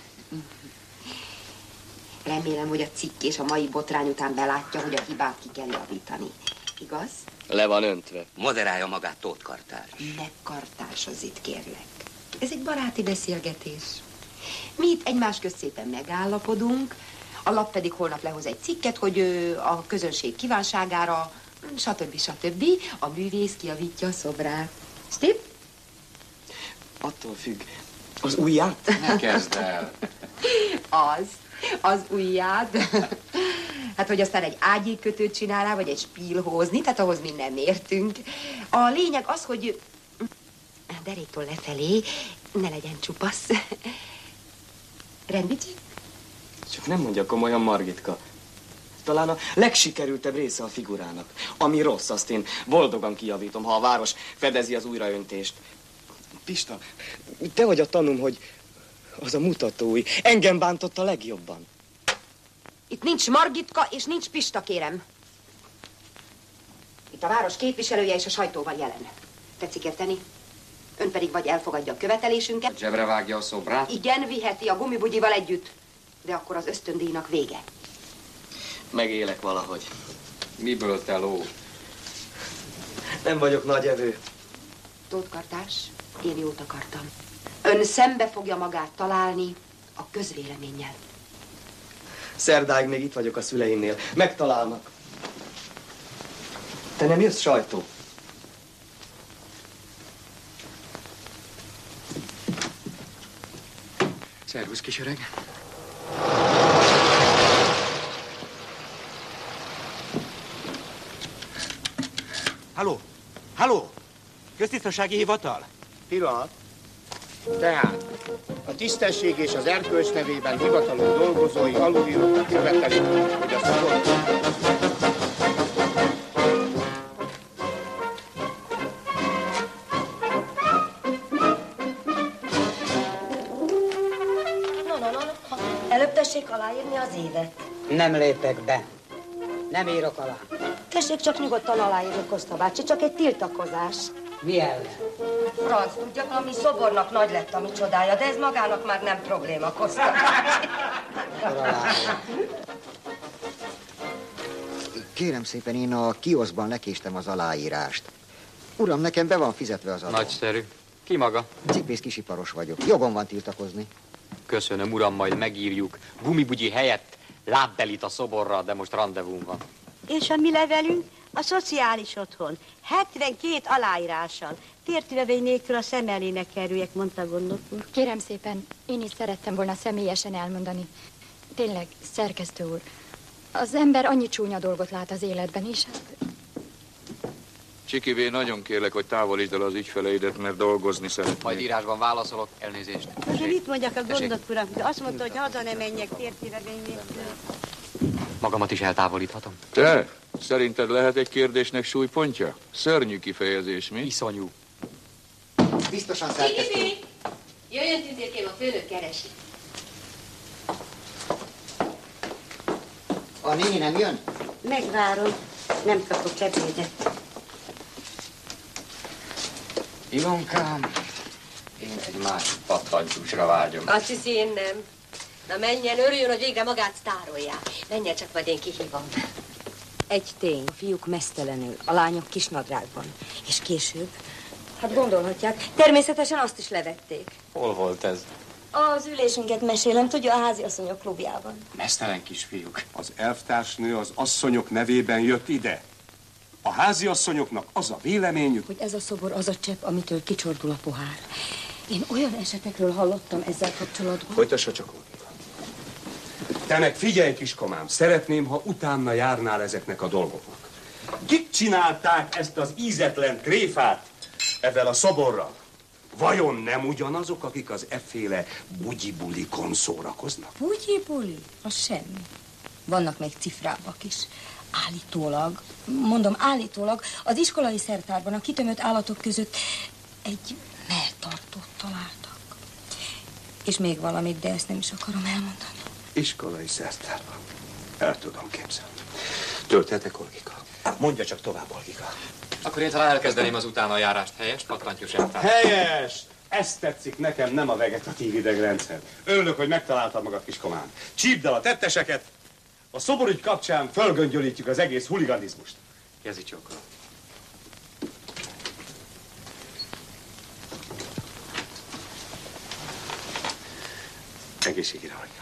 Remélem, hogy a cikk és a mai botrány után belátja, hogy a hibát ki kell javítani. Igaz? Le van öntve. Moderálja magát, Tóth Kartár. Ne kartásozz itt, kérlek. Ez egy baráti beszélgetés. Mi itt egymás közt szépen megállapodunk, a lap pedig holnap lehoz egy cikket, hogy ő a közönség kívánságára, stb. stb. A művész kijavítja a szobrát. Stip? Attól függ. Az ujját? Ne kezd el. Az. Az ujjád. Hát, hogy aztán egy ágyékkötőt csinálná, vagy egy spílhózni, tehát ahhoz mi nem értünk. A lényeg az, hogy a deréktől lefelé ne legyen csupasz. Rendbicsi? Csak nem mondja komolyan, Margitka. Talán a legsikerültebb része a figurának. Ami rossz, azt én boldogan kijavítom, ha a város fedezi az újraöntést. Pista, te vagy a tanúm, hogy az a mutatói engem bántott a legjobban. Itt nincs Margitka, és nincs Pista, kérem. Itt a város képviselője és a sajtóval jelen. Tetszik érteni? Ön pedig vagy elfogadja a követelésünket. Zsebre vágja a szobrát? Igen, viheti a gumibugyival együtt. De akkor az ösztöndíjnak vége. Megélek valahogy. Miből te ló? Nem vagyok nagyevő. Tóth Kartás, én jót akartam. Ön szembe fogja magát találni a közvéleménnyel. Szerdáig még itt vagyok a szüleimnél. Megtalálnak. Te nem jössz, sajtó? Szervusz, kisöreg. Halló? Halló? Köztisztasági hivatal? Pillanat. Tehát a tisztesség és az erkölcs nevében hivatalos dolgozói alulírottak követelik, hogy a szobor... No, no, no, no. Előbb tessék aláírni az évet. Nem lépek be. Nem írok alá. Tessék csak nyugodtan aláírni, Koszta bácsi, csak egy tiltakozás. Mi ellen? Franc, tudja, ami szobornak nagy lett a mi csodája, de ez magának már nem probléma, Koszta bácsi. Kérem szépen, én a kioszban lekéstem az aláírást. Uram, nekem be van fizetve az adó. Nagyszerű. Ki maga? Cipész kisiparos vagyok. Jogom van tiltakozni. Köszönöm, uram, majd megírjuk. Gumibugyi helyett lábbelit a szoborra, de most randevum van. És a mi levelünk? A szociális otthon. hetvenkét aláírással. Tértilevény nélkül a szem elé ne kerüljek, mondta gondnok úr. Kérem szépen, én is szerettem volna személyesen elmondani. Tényleg, szerkesztő úr, az ember annyi csúnya dolgot lát az életben is. Csikibé, nagyon kérlek, hogy távolítsd el az ügyfeleidet, mert dolgozni szeretnék. Majd írásban válaszolok, elnézést. Azért mit mondjak a gondnok uram? De azt mondta, hogy haza ne menjek tértilevény nélkül. Magamat is eltávolíthatom. Te? Szerinted lehet egy kérdésnek súlypontja? Szörnyű kifejezés, mi? Iszonyú. Biztosan szerkesztő. Csikibi! Jöjjön, tündérkém, a főnök keresi. A néni nem jön? Megvárom. Nem kapok ebédet. Ilonkám, én egy másik pattantyúsra vágyom. Azt hiszi, én nem. Na menjen, örüljön, hogy végre magát sztárolják. Menjen csak, majd én kihívom. Egy tény, a fiúk mesztelenül, a lányok kisnadrágban. És később, hát gondolhatják, természetesen azt is levették. Hol volt ez? Az ülésünket mesélem, tudja, a háziasszonyok klubjában. Mesztelen kisfiúk. Az elvtársnő az asszonyok nevében jött ide. A háziasszonyoknak az a véleményük, Hogy ez a szobor az a csepp, amitől kicsordul a pohár. Én olyan esetekről hallottam ezzel kapcsolatban. Folytassa csak, Olga. Te meg figyelj, kiskomám, szeretném, ha utána járnál ezeknek a dolgoknak. Kik csinálták ezt az ízetlen tréfát ezzel a szoborral? Vajon nem ugyanazok, akik az efféle bugyi-bulikon szórakoznak? Bugyi-buli? Az semmi. Vannak még cifrábbak is. Állítólag, mondom állítólag, az iskolai szertárban a kitömött állatok között egy melltartót találtak. És még valamit, de ezt nem is akarom elmondani. Iskolai szertárban. El tudom képzelni. Töltetek, Olgika? Mondja csak tovább, Olgika. Akkor én talán elkezdeném az utánajárást. Helyes, pattantyús elvtárs? Helyes! Ez tetszik nekem, nem a vegetatív idegrendszer. Örülök, hogy megtaláltad magad, kiskomám. Csípd el a tetteseket, a szoborügy kapcsán fölgöngyölítjük az egész huliganizmust. Kezi csókolom. Egészségére, Olga.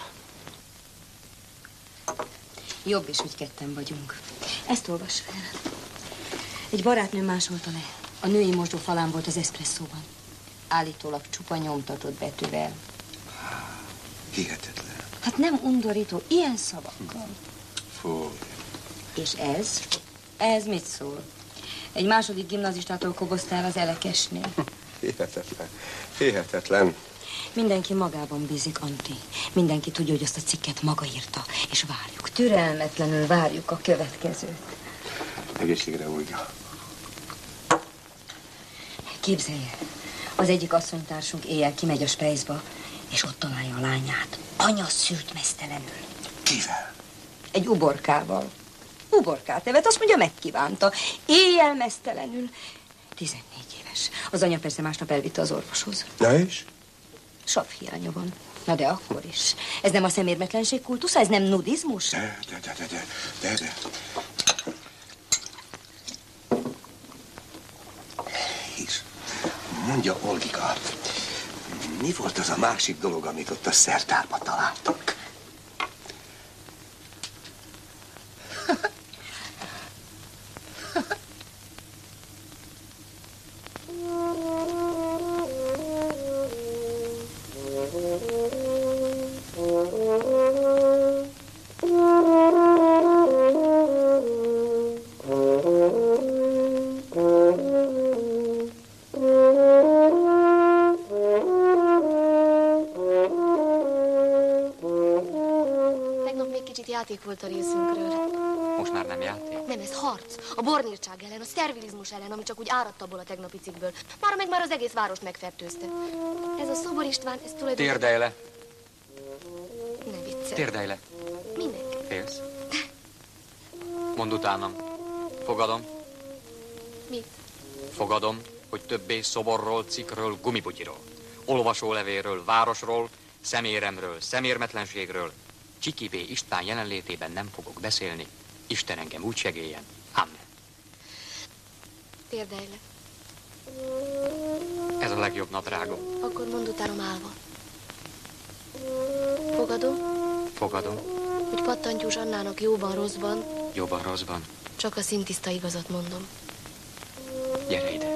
Jobb is, hogy ketten vagyunk. Ezt olvassa el. Egy barátnő másolta le. A női mosdó falán volt az eszpresszóban. Állítólag csupa nyomtatott betűvel. Hihetetlen. Hát nem undorító, ilyen szavakkal. Fúj. És ez? Ez mit szól? Egy második gimnazistától koboztál az elekesnél. Hihetetlen. Hihetetlen. Mindenki magában bízik, Antti. Mindenki tudja, hogy azt a cikket maga írta. És várjuk, türelmetlenül várjuk a következőt. Egészségre, Olga. Képzelj el, az egyik asszonytársunk éjjel kimegy a spejzba, és ott találja a lányát. Anya szült mesztelenül. Kivel? Egy uborkával. Uborkát evett, azt mondja, megkívánta. Éjjel mesztelenül. tizennégy éves. Az anya persze másnap elvitte az orvoshoz. Na és? Savhiánya van. Na de akkor is. Ez nem a szemérmetlenség kultusza? Ez nem nudizmus? De, de, de, de, de, de, de. És mondja, Olgika, mi volt az a másik dolog, amit ott a szertárba találtak? Játék volt a részünkről. Most már nem játék? Nem, ez harc. A bornírtság ellen, a szervilizmus ellen, ami csak úgy áradt abból a tegnapi cikkből. Mára meg már az egész várost megfertőzte. Ez a Szobor István, ez tulajdonképpen... Térdelj le! Ne viccelj. Térdelj le! Minek? Félsz? Mondd utánam. Fogadom. Mit? Fogadom, hogy többé szoborról, cikkről, gumibutyiról, olvasólevéről, városról, szeméremről, szemérmetlenségről, Csikibé István jelenlétében nem fogok beszélni. Isten engem úgy segéljen. Amen. Térdelj le. Ez a legjobb nadrágom. Akkor mondd utánom állva. Fogadom, Fogadom. hogy pattantyús Annának jóban, rosszban, Jóban, rosszban. Csak a szintiszta igazat mondom. Gyere ide.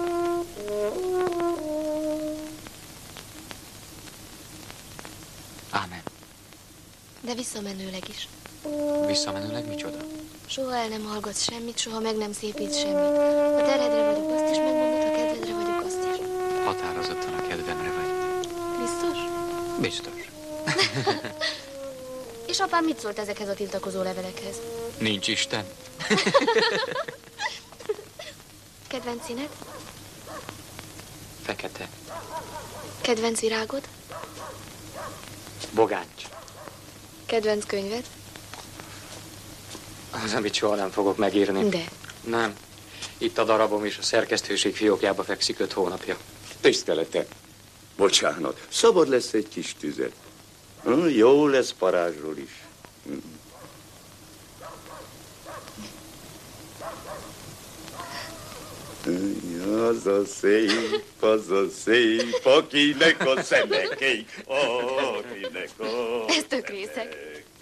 Ámen. De visszamenőleg is. Visszamenőleg micsoda? Soha el nem hallgatsz semmit, soha meg nem szépítsz semmit. Ha teredre vagyok, azt is megmondod, ha kedvedre vagyok, azt is. Határozottan a kedvemre vagy. Biztos? Biztos. És apám mit szólt ezekhez a tiltakozó levelekhez? Nincs Isten. Kedvenc színed? Fekete. Kedvenc virágod? Bogáncs. Kedvenc könyved? Az, amit soha nem fogok megírni. De. Nem. Itt a darabom is a szerkesztőség fiókjába fekszik öt hónapja. Tisztelete. Bocsánat, szabad lesz egy kis tüzet. Hm, jó lesz parázsról is. Hm. Az a szép, az a szép, akinek a szeme kék, akinek a Ez tök részek.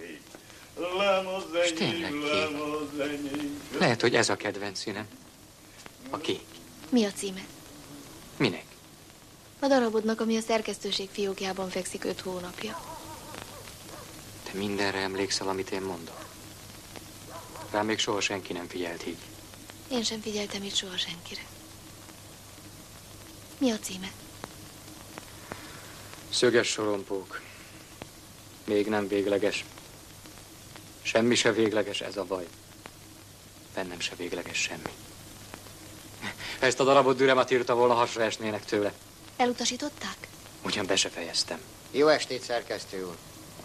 És tényleg kék. Lehet, hogy ez a kedvenc színem. A kék. Mi a címe? Minek? A darabodnak, ami a szerkesztőség fiókjában fekszik öt hónapja. Te mindenre emlékszel, amit én mondok. Rám még soha senki nem figyelt így. Én sem figyeltem itt soha senkire. Mi a címe? Szöges sorompók. Még nem végleges. Semmi se végleges, ez a baj. Bennem se végleges semmi. Ezt a darabot Düremat írta volna, hasra esnének tőle. Elutasították? Ugyan be se fejeztem. Jó estét, szerkesztő úr.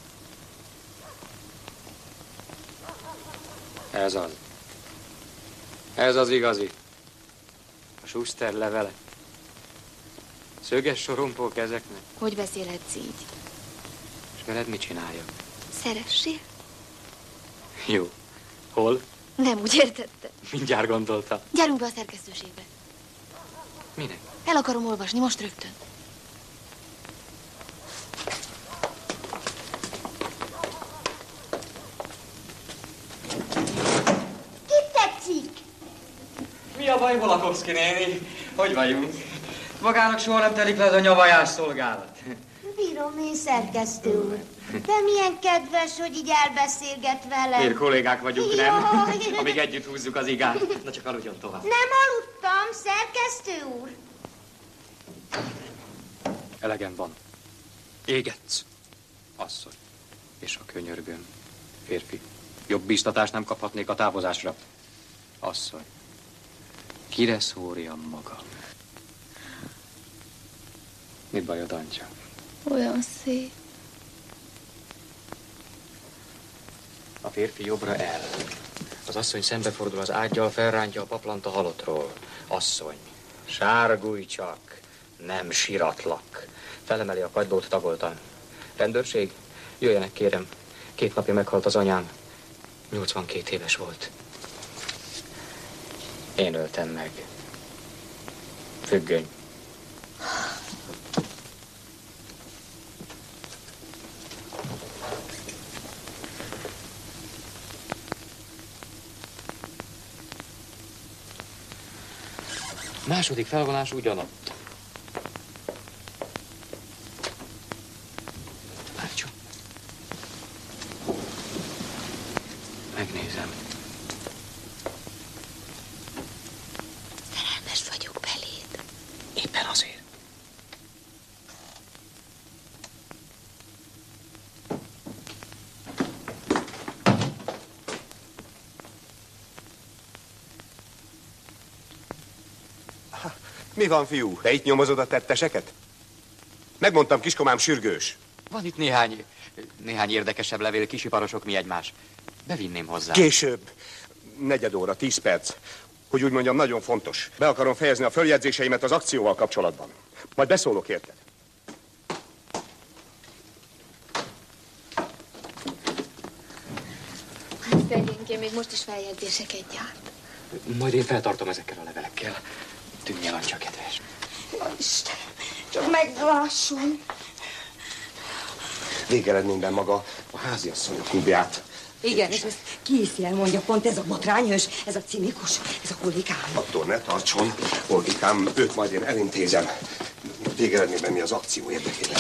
Ez az. Ez az igazi. A Schuster levele. Szöges sorompók ezeknek. Hogy beszélhetsz így? És veled mit csináljak? Szeressél? Jó. Hol? Nem úgy értette. Mindjárt gondolta. Gyerünk be a szerkesztőségbe. Minek? El akarom olvasni, most rögtön. Ki tetszik? Mi a baj, Volakovszki néni? Hogy vagyunk? Magának soha nem telik le ez a nyavajás szolgálat. Bírom én, szerkesztő úr. De milyen kedves, hogy így elbeszélget velem. Miért kollégák vagyunk, nem? Jaj. Amíg együtt húzzuk az igát. Na csak aludjon tovább. Nem aludtam, szerkesztő úr. Elegem van. Égetsz. Asszony. És a könyörgöm. Férfi. Jobb bíztatást nem kaphatnék a távozásra. Asszony. Kire szórjam magam? Mi bajod, Antya? Olyan szép. A férfi jobbra el. Az asszony szembefordul az ággyal, felrántja a paplant a halottról. Asszony, sárgulj csak, nem siratlak. Felemeli a kagylót tagoltan. Rendőrség? Jöjjenek, kérem. Két napja meghalt az anyám. nyolcvankét éves volt. Én öltem meg. Függöny. Második felvonás ugyanott. Márcsa. Megnézem. Szerelmes vagyok beléd. Éppen azért. Mi van, fiú? Te itt nyomozod a tetteseket? Megmondtam, kiskomám sürgős. Van itt néhány, néhány érdekesebb levél, kisiparosok mi egymás. Bevinném hozzá. Később. Negyed óra, tíz perc. Hogy úgy mondjam, nagyon fontos. Be akarom fejezni a följegyzéseimet az akcióval kapcsolatban. Majd beszólok érted. Hát szegénykém, még most is feljegyzéseket gyárt. Majd én feltartom ezekkel a levelekkel. Tűnj el, csak kedves. Isten, csak meglásson. Végeredményben maga a háziasszony a kubját. Igen, és ezt Ki is elmondja, pont ez a botrányos, ez a cinikus, ez a huligán. Attól ne tartson, Olgikám, őt majd én elintézem. Végeredményben mi az akció érdekében.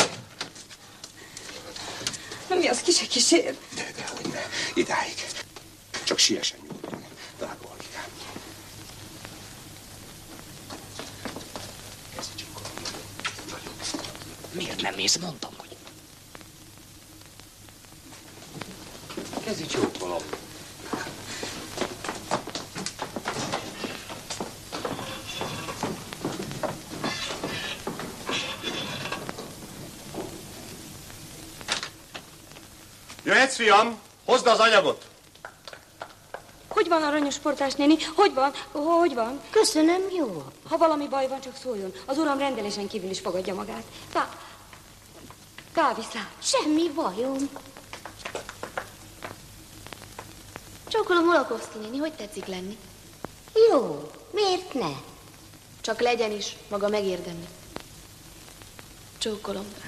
Na mi az, ki se kísér? De, dehogy ne, idáig. Csak siessen nyugodtan, drága Olgikám. Miért nem mész? Mondtam, hogy... Kezi csókolom. Jöhetsz, fiam? Hozd az anyagot! Hogy van, aranyos portás néni? Hogy van? Hogy van? Köszönöm, jó. Ha valami baj van, csak szóljon. Az uram rendelésen kívül is fogadja magát. Ká... Káviszlát. Semmi bajom. Csókolom, Holokovszki néni, hogy tetszik lenni? Jó, miért ne? Csak legyen is, maga megérdemli. Csókolom, drága.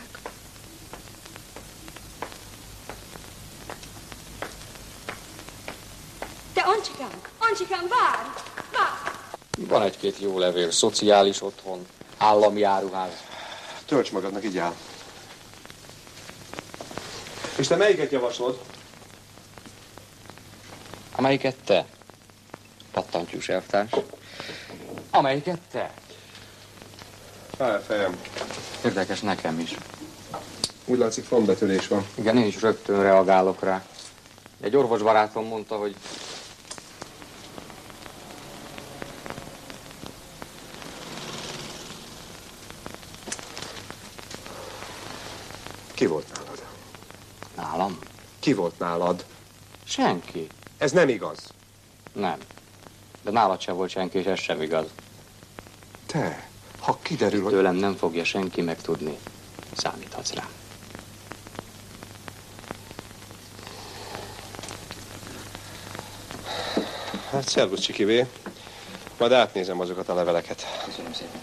Te, Ancsikám, Ancsikám, várj! Várj! Van egy-két jó levél, szociális otthon, állami áruház. Tölts magadnak, így áll. És te melyiket javaslod? Amelyiket te? Pattantyús elvtárs. Amelyiket te? Fáj fejem. Érdekes nekem is. Úgy látszik, fontbetörés van. Igen, én is rögtön reagálok rá. Egy orvosbarátom mondta, hogy ki volt nálad? Nálam? Ki volt nálad? Senki. Ez nem igaz. Nem. De nálad sem volt senki, és ez sem igaz. Te, ha kiderül, hogy... Tőlem nem fogja senki megtudni. Számíthatsz rám. Hát, szervusz, Csikibé. Majd átnézem azokat a leveleket. Köszönöm szépen.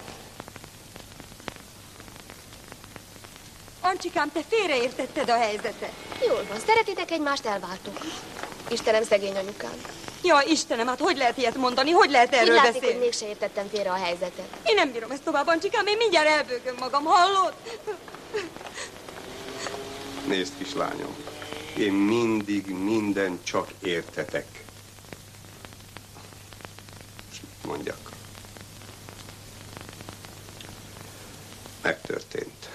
Ancsikám, te félreértetted a helyzetet. Jól van, szeretitek egymást, elváltok. Istenem, szegény anyukám. Ja, Istenem, hát hogy lehet ilyet mondani? Hogy lehet erről Úgy látszik, beszélni? hogy mégse értettem félre a helyzetet. Én nem bírom ezt tovább, Ancsikám, én mindjárt elbőgöm magam, hallod? Nézd, kislányom. Én mindig minden csak értetek. És mit mondjak? Megtörtént.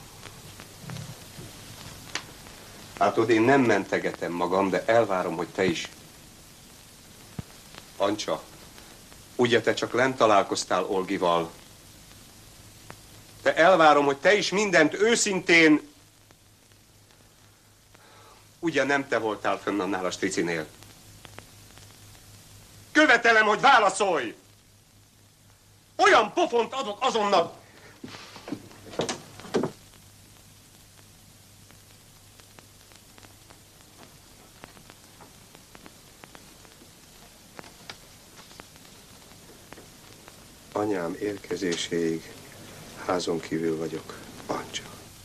Látod, én nem mentegetem magam, de elvárom, hogy te is. Ancsa, ugye te csak lent találkoztál Olgival? De elvárom, hogy te is mindent őszintén... Ugye nem te voltál fönn annál a stricinél? Követelem, hogy válaszolj! Olyan pofont adok azonnal... Anyám érkezéséig házon kívül vagyok, Ancsa.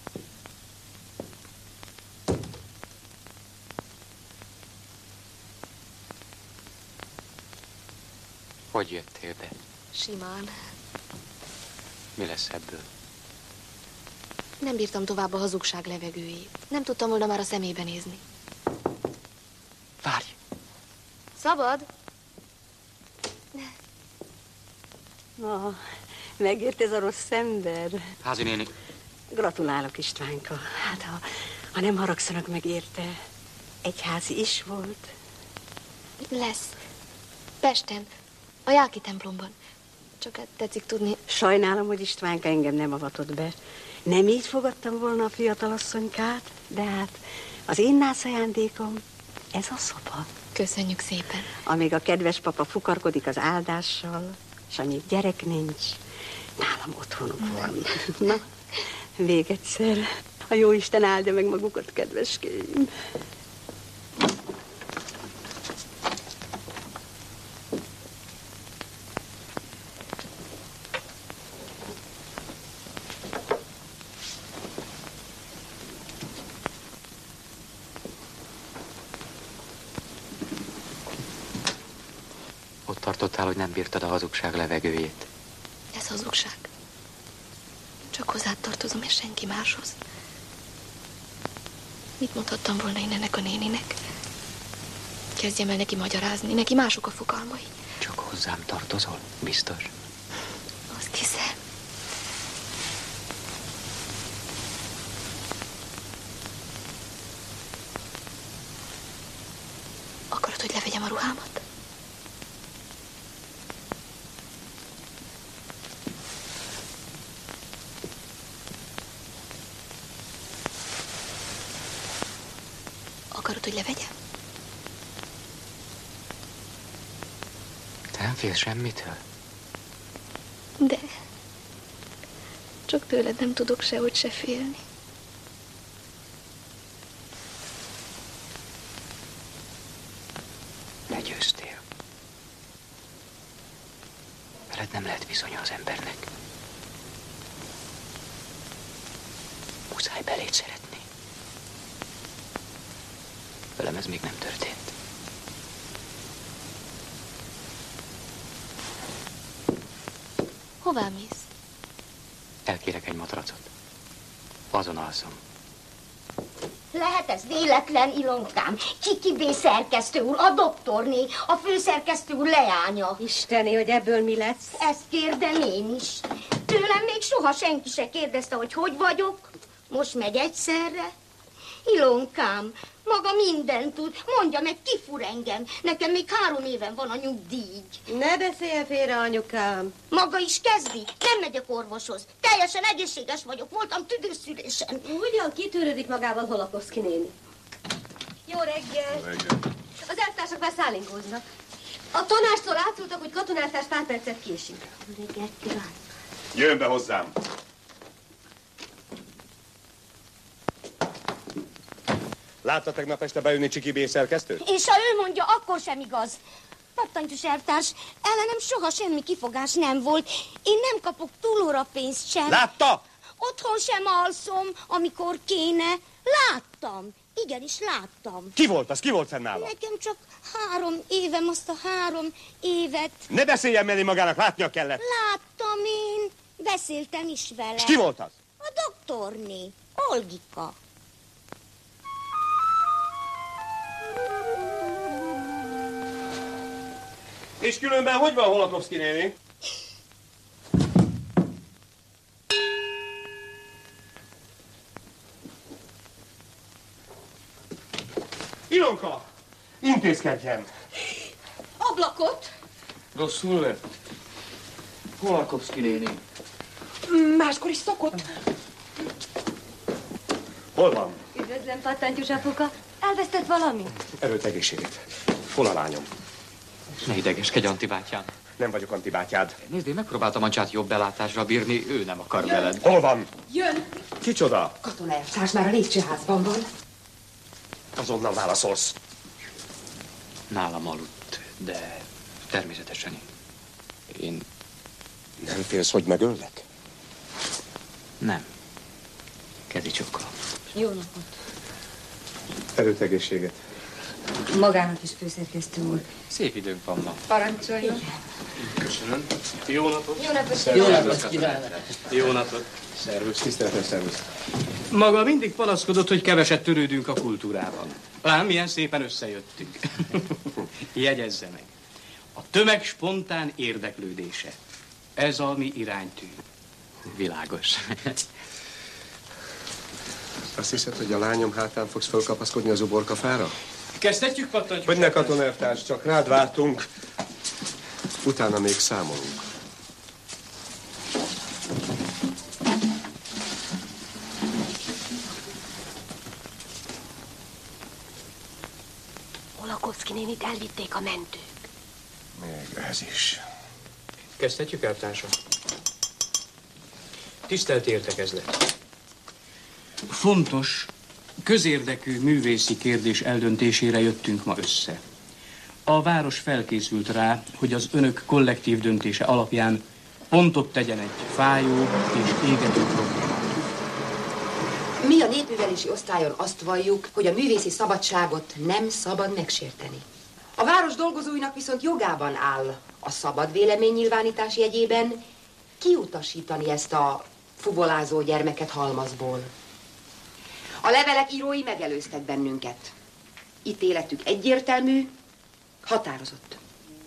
Hogy jöttél be? Simán. Mi lesz ebből? Nem bírtam tovább a hazugság levegőjét. Nem tudtam volna már a szemébe nézni. Várj! Szabad? Na, megért ez a rossz ember. Házi néni. Gratulálok, Istvánka. Hát, ha, ha nem haragszanak meg érte, egyházi is volt. Lesz. Pesten. A Jáki templomban. Csak hát tetszik tudni. Sajnálom, hogy Istvánka engem nem avatott be. Nem így fogadtam volna a fiatalasszonykát, de hát az én nász ajándékom, ez a szoba. Köszönjük szépen. Amíg a kedves papa fukarkodik az áldással, és amíg gyerek nincs, nálam otthonuk van. Na, végedszer. A jóisten áldja meg magukat, kedveskéim. tartottál, hogy nem bírtad a hazugság levegőjét. Ez hazugság. Csak hozzád tartozom, és senki máshoz. Mit mondhattam volna én ennek a néninek? Kezdjem el neki magyarázni, neki mások a fogalmai. Csak hozzám tartozol, biztos? Azt hiszem. Akarod, hogy levegyem a ruhámat? Akarod, hogy levegyem? Te nem félsz semmitől? De. Csak tőled nem tudok sehogy se félni. Legyőztél. Veled nem lehet viszonya az embernek. Muszáj beléd szeretni. Velem ez még nem történt. Hová mész? Elkérek egy matracot. Azon alszom. Lehet ez véletlen, Ilonkám? Kikibé szerkesztő úr, a doktorné, a főszerkesztő úr leánya. Isteni, hogy ebből mi lesz? Ezt kérdem én is. Tőlem még soha senki se kérdezte, hogy hogy vagyok. Most megy egyszerre. Ilonkám, maga mindent tud. Mondja meg, ki fur engem. Nekem még három éven van a nyugdíj. Ne beszélj félre, anyukám. Maga is kezdi. Nem megyek orvoshoz. Teljesen egészséges vagyok. Voltam tüdőszülésen. Ugyan kitűrődik magával Holakovszki néni. Jó reggel. Jó reggel. Az elvtársak már szállingóznak. A tanástól átszóltak, hogy katonáltárs pár percet késik. Jó reggelt kívánok. Jöjjön be hozzám. Látta tegnap este bejönni Csiki B. szerkesztőt? És ha ő mondja, akkor sem igaz. Pattantyús elvtárs, ellenem soha semmi kifogás nem volt. Én nem kapok túlóra pénzt sem. Látta? Otthon sem alszom, amikor kéne. Láttam. Igenis láttam. Ki volt az? Ki volt fenn nála? Nekem csak három évem, azt a három évet. Ne beszéljen mellé magának, látnia kellett. Láttam én. Beszéltem is vele. És ki volt az? A doktorné. Olgika. És különben hogy van Holakovszki néni? Ilonka! Intézkedjen! Ablakot! Rosszul lett? Holakovszki néni. Máskor is szokott. Hol van? Üdvözlöm, Pattantyús apuka. Elvesztett valami? Erőt egészségét. Hol a lányom? Ne idegeskedj, Antibátyám. Nem vagyok Antibátyád. Nézd, én megpróbáltam Ancsát jobb belátásra bírni, ő nem akar Jön. veled. Hol van? Jön! Kicsoda? Katonaelvtárs már a lépcsőházban van. Azonnal válaszolsz. Nálam aludt, de természetesen én... Nem félsz, hogy megöllek? Nem. Kezi csókolom. Jó napot. Erőt egészséget. Magának is, főszerkesztő úr. Szép időnk van ma. Parancsoljon. Köszönöm. Jó napot. Jó napot. Jó napot kívánok. Jó napot. Szervusz, tiszteletem, szervusz. Maga mindig panaszkodott, hogy keveset törődünk a kultúrában. Lám, milyen szépen összejöttünk. Jegyezze meg. A tömeg spontán érdeklődése. Ez a mi iránytű. Világos. Azt hiszed, hogy a lányom hátán fogsz fölkapaszkodni az uborkafára? Kezdhetjük, Pattantyús? Hogy ne, katonelvtárs, csak rád vártunk. Utána még számolunk. Holakovszki nénit elvitték a mentők. Még ez is. Kezdhetjük, elvtársak? Tisztelt értekezlet! Fontos, közérdekű művészi kérdés eldöntésére jöttünk ma össze. A város felkészült rá, hogy az önök kollektív döntése alapján pontot tegyen egy fájó és égető problémát. Mi a népművelési osztályon azt valljuk, hogy a művészi szabadságot nem szabad megsérteni. A város dolgozóinak viszont jogában áll a szabad véleménynyilvánítás jegyében kiutasítani ezt a fuvolázó gyermeket halmazból. A levelek írói megelőztek bennünket. Ítéletük egyértelmű, határozott.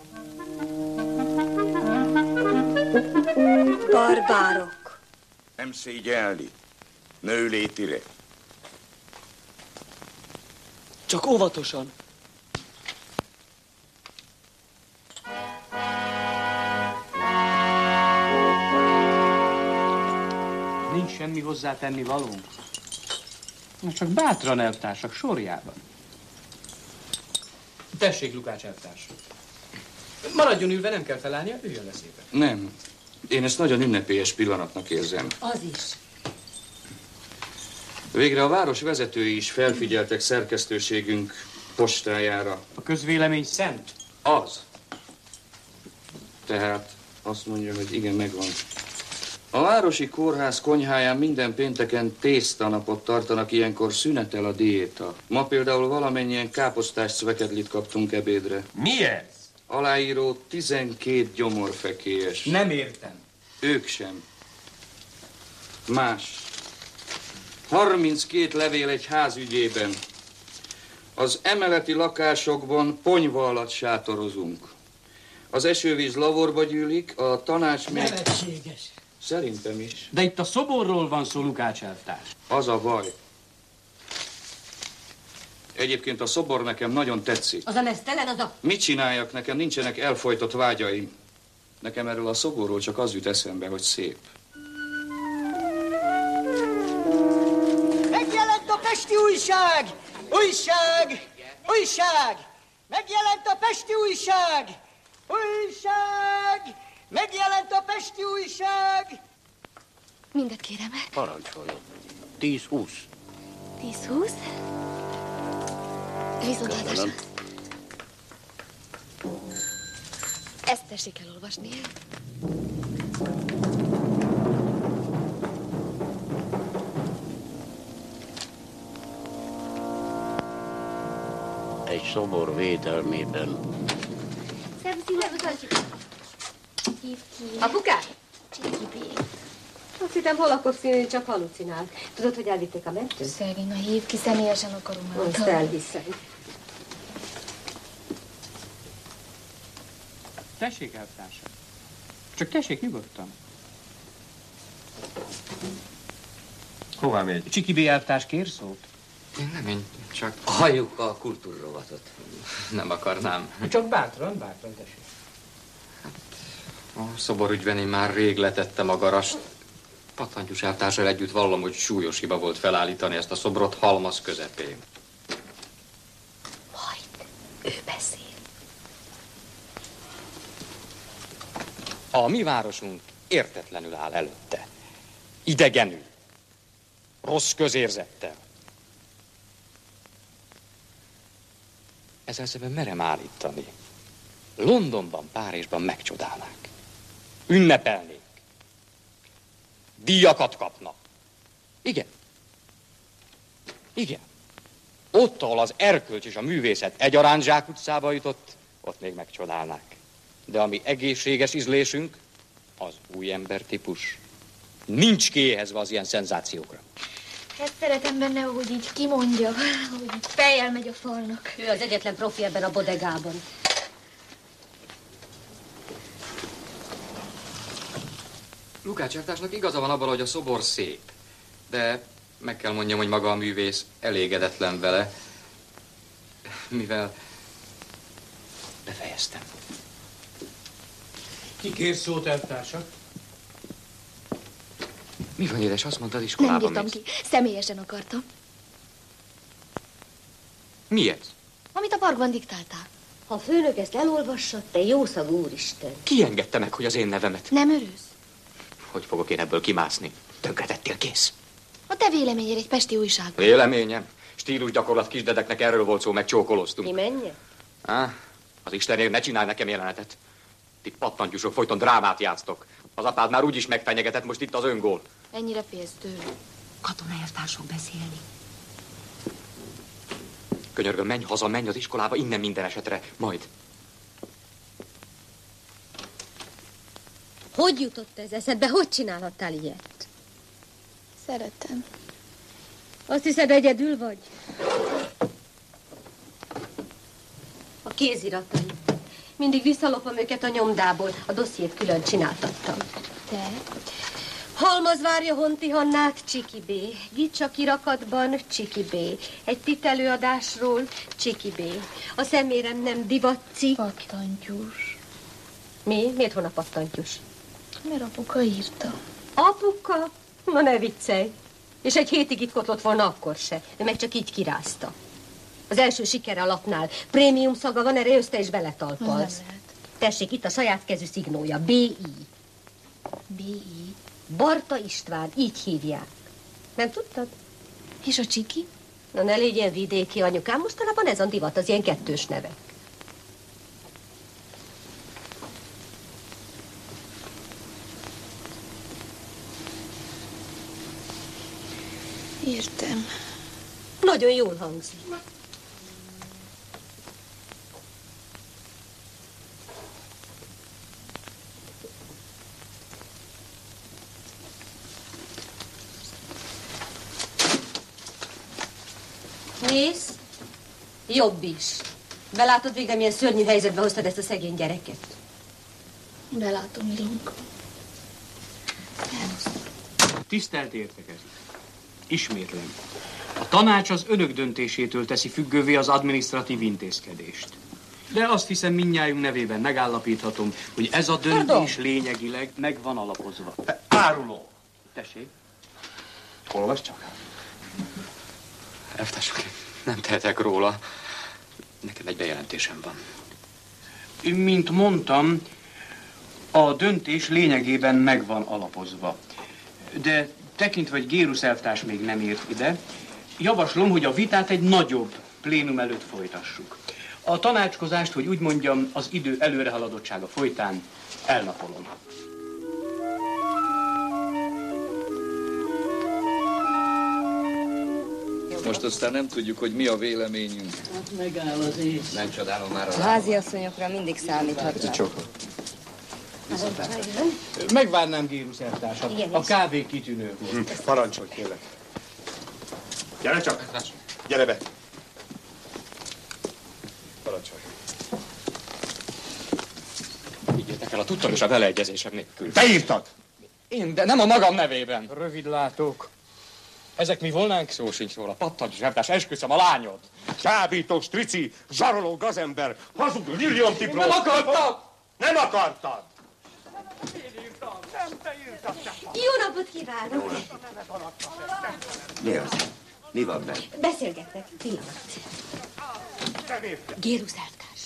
Barbárok. Nem szégyelni. Nő létire. Csak óvatosan. Nincs semmi hozzátenni valónk. Csak bátran, elvtársak, sorjában. Tessék, Lukács elvtárs. Maradjon ülve, nem kell felállnia, üljön le szépen. Nem. Én ezt nagyon ünnepélyes pillanatnak érzem. Az is. Végre a város vezetői is felfigyeltek szerkesztőségünk postájára. A közvélemény szent? Az. Tehát azt mondja, hogy igen, megvan. A városi kórház konyháján minden pénteken tésztanapot tartanak, ilyenkor szünetel a diéta. Ma például valamennyien káposztás szvekedlit kaptunk ebédre. Mi ez? Aláíró tizenkét gyomorfekélyes. Nem értem. Ők sem. Más. harminckét levél egy ház ügyében. Az emeleti lakásokban ponyva alatt sátorozunk. Az esővíz lavorba gyűlik, a tanács meg... Nevetséges. Szerintem is. De itt a szoborról van szó, Lukács elvtárs. Az a baj. Egyébként a szobor nekem nagyon tetszik. Az a mesztelen, az a... Mit csináljak? Nekem nincsenek elfojtott vágyaim. Nekem erről a szoborról csak az jut eszembe, hogy szép. Megjelent a Pesti újság! Újság! Újság! Megjelent a Pesti újság! Újság! Megjelent a Pesti újság! Mindet kérem meg. Parancsoljon. Tíz-húsz. Tíz-húsz? Viszontlátásra. Ezt tessék elolvasni. Egy szobor védelmében. Hív ki. Apukám? Azt hittem, hol a színű, csak halucinál. Tudod, hogy elvitték a mentőt? Szegény, na hív ki, személyesen akarom el. Azt elhiszem. Tessék, elvtársak. Csak tessék nyugodtan. Hová megy? Csiki B. elvtárs kér szót? Én nem, én csak... Halljuk a kultúrrovatot. Nem akarnám. Csak bátran, bátran, tessék. A szoborügyben én már rég letettem a garast. Pattantyús elvtársal együtt vallom, hogy súlyos hiba volt felállítani ezt a szobrot halmaz közepén. Majd ő beszél. A mi városunk értetlenül áll előtte. Idegenül. Rossz közérzettel. Ezzel szemben merem állítani. Londonban, Párizsban megcsodálnák. Ünnepelnék. Díjakat kapnak. Igen. Igen. Ott, ahol az erkölcs és a művészet egyaránt zsákutcába jutott, ott még megcsodálnák. De ami egészséges ízlésünk, az új embertípus. Nincs kiéhezve az ilyen szenzációkra. Ezt szeretem benne, hogy így kimondja, hogy fejjel megy a falnak. Ő az egyetlen profi ebben a bodegában. Lukács elvtársnak igaza van abban, hogy a szobor szép. De meg kell mondjam, hogy maga a művész elégedetlen vele, mivel befejeztem. Ki kér szót, elvtársak? Mi van, édes? Azt mondtad, Nem iskolában bírtam mész. ki, személyesen akartam. Mi ez? Amit a parkban diktáltál. Ha a főnök ezt elolvassa, te jószagú úristen. Ki engedte meg, hogy az én nevemet? Nem örülsz? Hogy fogok én ebből kimászni? Tönkretettél, kész. A te véleményed egy pesti újság. Véleményem? Stílus gyakorlat kisdedeknek, erről volt szó, meg csókoloztunk. Mi menje? Á, az Istenért ne csinálj nekem jelenetet. Ti pattantyúsok folyton drámát játsztok. Az apád már úgyis megfenyegetett, most itt az öngól. Ennyire félsz tőle. Katonai elvtársok beszélni. Könyörgöm, menj haza, menj az iskolába, innen minden esetre. Majd. Hogy jutott ez eszedbe? Hogy csinálhattál ilyet? Szeretem. Azt hiszed, egyedül vagy? A kéziratai. Mindig visszalopom őket a nyomdából. A dossziét külön csináltattam. Te? Halmaz várja Honti Hannát, Csiki B. Gicsa kirakatban, Csiki B. Egy titelőadásról, Csiki B. A szemérem nem divatcikk. Pattantyús. Mi? Miért van a pattantyús? Mert apuka írta. Apuka? Na ne viccelj. És egy hétig itt kotlott volna akkor se. Ő meg csak így kirázta. Az első sikere a lapnál. Prémium szaga van, erre össze is beletalpalsz. Tessék, itt a saját kezű szignója. B I. B I. Barta István, így hívják. Nem tudtad? És a Csiki? Na ne légyen vidéki, anyukám, mostanában ez a divat, az ilyen kettős nevek. Értem. Nagyon jól hangzik. Nézd, jobb is. Belátod végre, milyen szörnyű helyzetbe hoztad ezt a szegény gyereket? Belátom, Ilonka. Tisztelt értekező! Ismétlem. A tanács az önök döntésétől teszi függővé az adminisztratív intézkedést. De azt hiszem, mindnyájunk nevében megállapíthatom, hogy ez a döntés Pardon. lényegileg meg van alapozva. Áruló. Tessék? Olvasd csak. Elvtársak, nem tehetek róla. Nekem egy bejelentésem van. Mint mondtam, a döntés lényegében meg van alapozva. De tekintve, hogy Gérus elvtárs még nem ért ide, javaslom, hogy a vitát egy nagyobb plénum előtt folytassuk. A tanácskozást, hogy úgy mondjam, az idő előrehaladottsága folytán elnapolom. Most aztán nem tudjuk, hogy mi a véleményünk. Hát megáll az ész. Nem csodálom már A a háziasszonyokra mindig számíthatnak. Megvárnám Gérus elvtársat. Igen, A kávé kitűnő volt. Hm, parancsolj, kérlek. Gyere csak! Gyere be! Parancsolj. Így jöttek el a tudatosan beleegyezésem nélkül. Te írtad! Én, de nem a magam nevében. Rövidlátók. Ezek mi volnánk? Szó sincs róla. Pattancs zsebtás, esküszöm a lányod. Csábítós, trici, zsaroló gazember, hazug, liliomtipró. Nem akartam! Nem akartad! Jó napot kívánok! Mi az? Mi van benne? Beszélgettek, pillanat. Gérus elvtárs.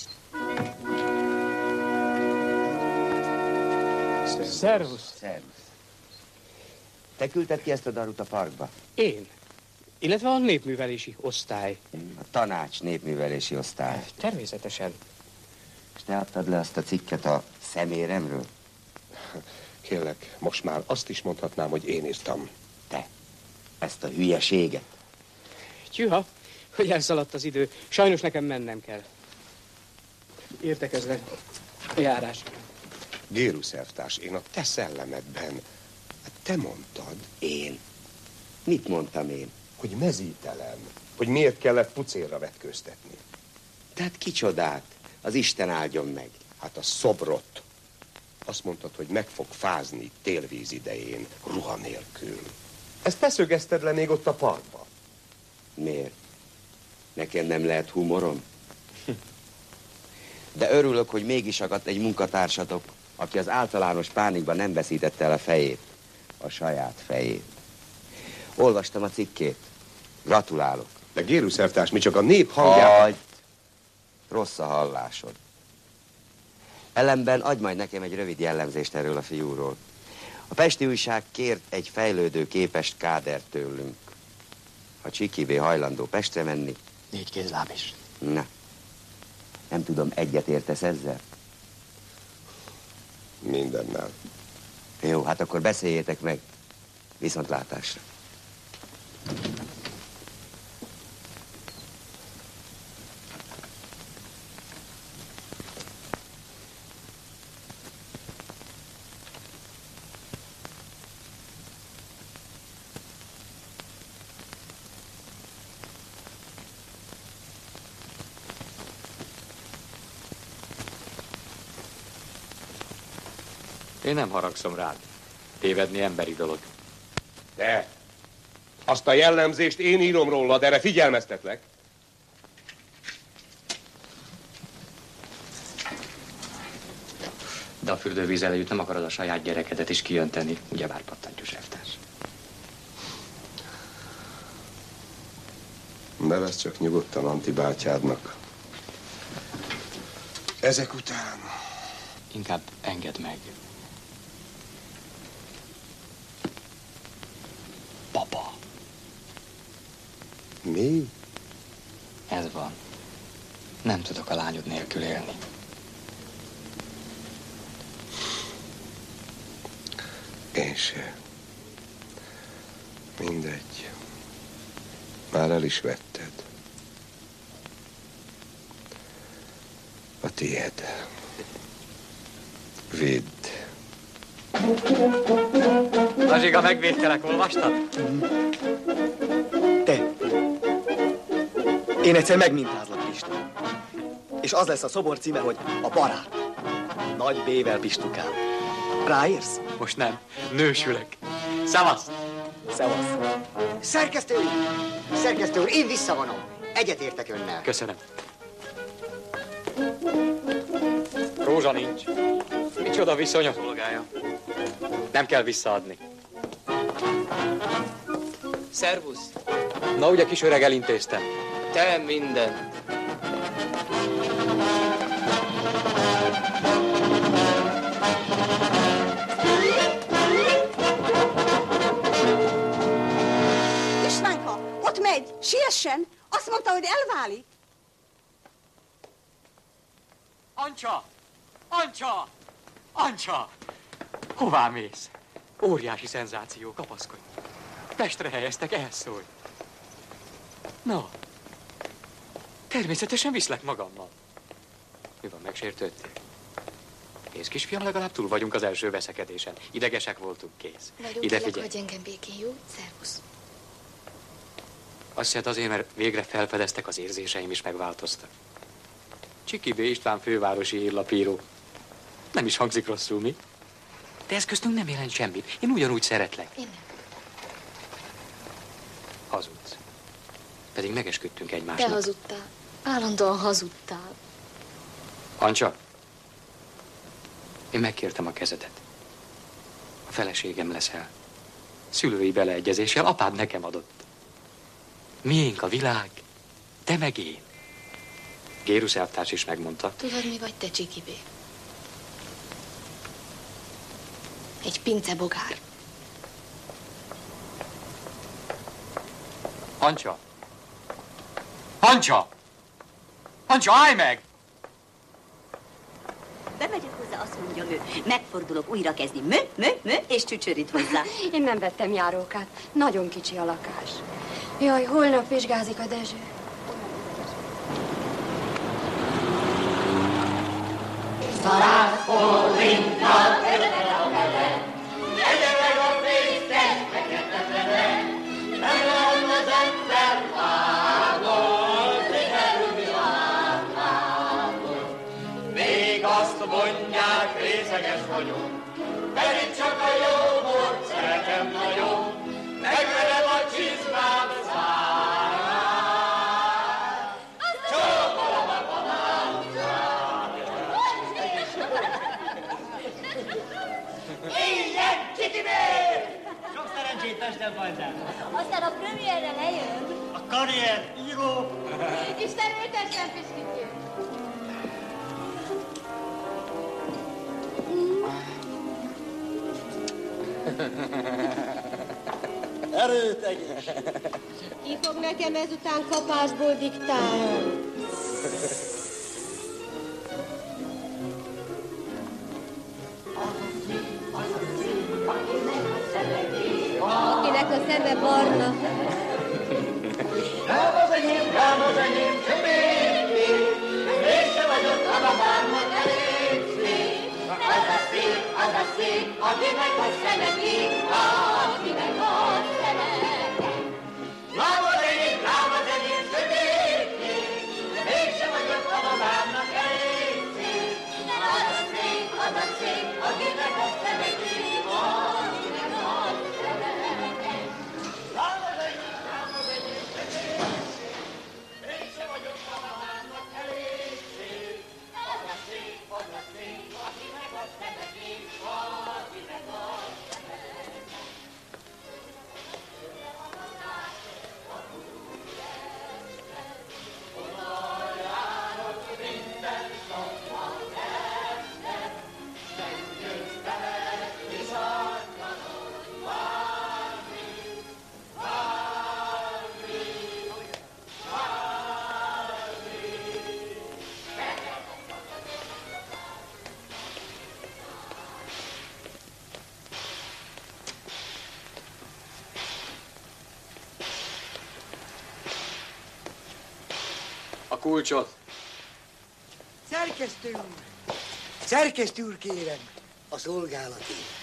Szervusz. Szervusz. Te küldted ki ezt a darut a parkba? Én. Illetve a népművelési osztály. A tanács népművelési osztály. Természetesen. És te adtad le azt a cikket a szeméremről? Kérlek, most már azt is mondhatnám, hogy én írtam. Te. Ezt a hülyeséget. Tyűha, hogy elszaladt az idő. Sajnos nekem mennem kell. Értekezve. Járás. Gérus elvtárs, én a te szellemedben, hát te mondtad, Én? Mit mondtam én? hogy mezítelen, hogy miért kellett pucérra vetkőztetni. Tehát kicsodát? Az Isten áldjon meg. Hát a szobrot. Azt mondtad, hogy meg fog fázni télvíz idején, ruha nélkül. Ezt te szögezted le még ott a parkba. Miért? Nekem nem lehet humorom? De örülök, hogy mégis akadt egy munkatársatok, aki az általános pánikban nem veszítette el a fejét. A saját fejét. Olvastam a cikkét. Gratulálok. De Gérus elvtárs, mi csak a nép hangját... Hagyd! Rossz a hallásod. Ellenben adj majd nekem egy rövid jellemzést erről a fiúról. A Pesti Újság kért egy fejlődő képest kádert tőlünk. A Csikibé hajlandó Pestre menni. Négy kézláb is. Na, nem tudom, egyet értesz ezzel? Mindennel. Jó, hát akkor beszéljétek meg. Viszontlátásra. Én nem haragszom rád. Tévedni emberi dolog. De azt a jellemzést én írom rólad, erre figyelmeztetlek. De a fürdővíz előtt nem akarod a saját gyerekedet is kijönteni, ugyebár Pattantyús elvtárs. Nevezd csak nyugodtan Anti bátyádnak. Ezek után... Inkább engedd meg. Papa. Mi? Ez van. Nem tudok a lányod nélkül élni. Én se. Mindegy. Már el is vetted. A tiéd. Vidd. Nazsiga, megvédtelek, olvastad? Te. Én egyszer megmintázlak, Pista. És az lesz a szobor címe, hogy a barát. Nagy B-vel, Pistukám. Ráérsz? Most nem. Nősülök. Szevasz! Szevasz. Szerkesztő úr! Szerkesztő úr, én visszavonom. Egyetértek önnel. Köszönöm. Rózsa nincs. Micsoda viszony a szolgája. Nem kell visszaadni. Szervusz. Na, ugye kis öreg, elintéztem. Te mindent. Istvánka, ott megy, siessen! Azt mondta, hogy elválik. Ancsa! Ancsa! Ancsa! Hová mész? Óriási szenzáció, kapaszkodj. Pestre helyeztek, elszólj. Na, természetesen viszlek magammal. Mi van, megsértődtél? Nézd, kisfiam, legalább túl vagyunk az első veszekedésen. Idegesek voltunk, kész. Nagyon Ide kérlek, figyelj. hagyj engem békén, jó? Szervusz. Azt jelent azért, mert végre felfedeztek, az érzéseim is megváltoztak. Csiki B. István fővárosi írlapíró. Nem is hangzik rosszul, mi? De ez köztünk nem jelent semmit. Én ugyanúgy szeretlek. Én nem. Hazudsz. Pedig megesküdtünk Te egymásnak. hazudtál. Állandóan hazudtál. Ancsa, én megkértem a kezedet. A feleségem leszel. Szülői beleegyezéssel apád nekem adott. Miénk a világ, te meg én. Gérusz elvtárs is megmondta. Tudod, mi vagy te, Csiki B? Egy pincebogár. Ancsa! Ancsa! Ancsa, állj meg! Bemegyek hozzá, azt mondja ő. Megfordulok, újra kezdi. Mö, mö, mö, és csücsörít hozzá. Én nem vettem járókát. Nagyon kicsi a lakás. Jaj, holnap vizsgázik a Dezső. Szarázfordintnak ötlen a mele, legyen meg a fészes fekete-fele, nem lehet az ember vágol, sikerülni vágol. Még azt mondják, részeges vagyok, pedig csak a jó bort szeretem nagyon, megverem a csizmám szárát, csókolom a paláncát. Ilyen, Csiki bér! Sok szerencsét este Bajzán! Aztán a premierre lejön. A karrier, író! Isten ültessen, Piskikém. Erőt egész! Ki fog nekem ezután kapásból diktálni? Akinek a szeme barna. Rám az enyém, rám az enyém, csak még, mégsem vagyok a babámnak elég szép. Az a szép, az a szép, akinek a szeme kék, akinek a szeme kék. Rám az enyém, rám az enyém, sötét kék, mégsem vagyok a babámnak elég szép. Az a szép, az a szép, akinek a szeme kulcsot. Szerkesztő úr! Szerkesztő úr, kérem, a szolgálatét.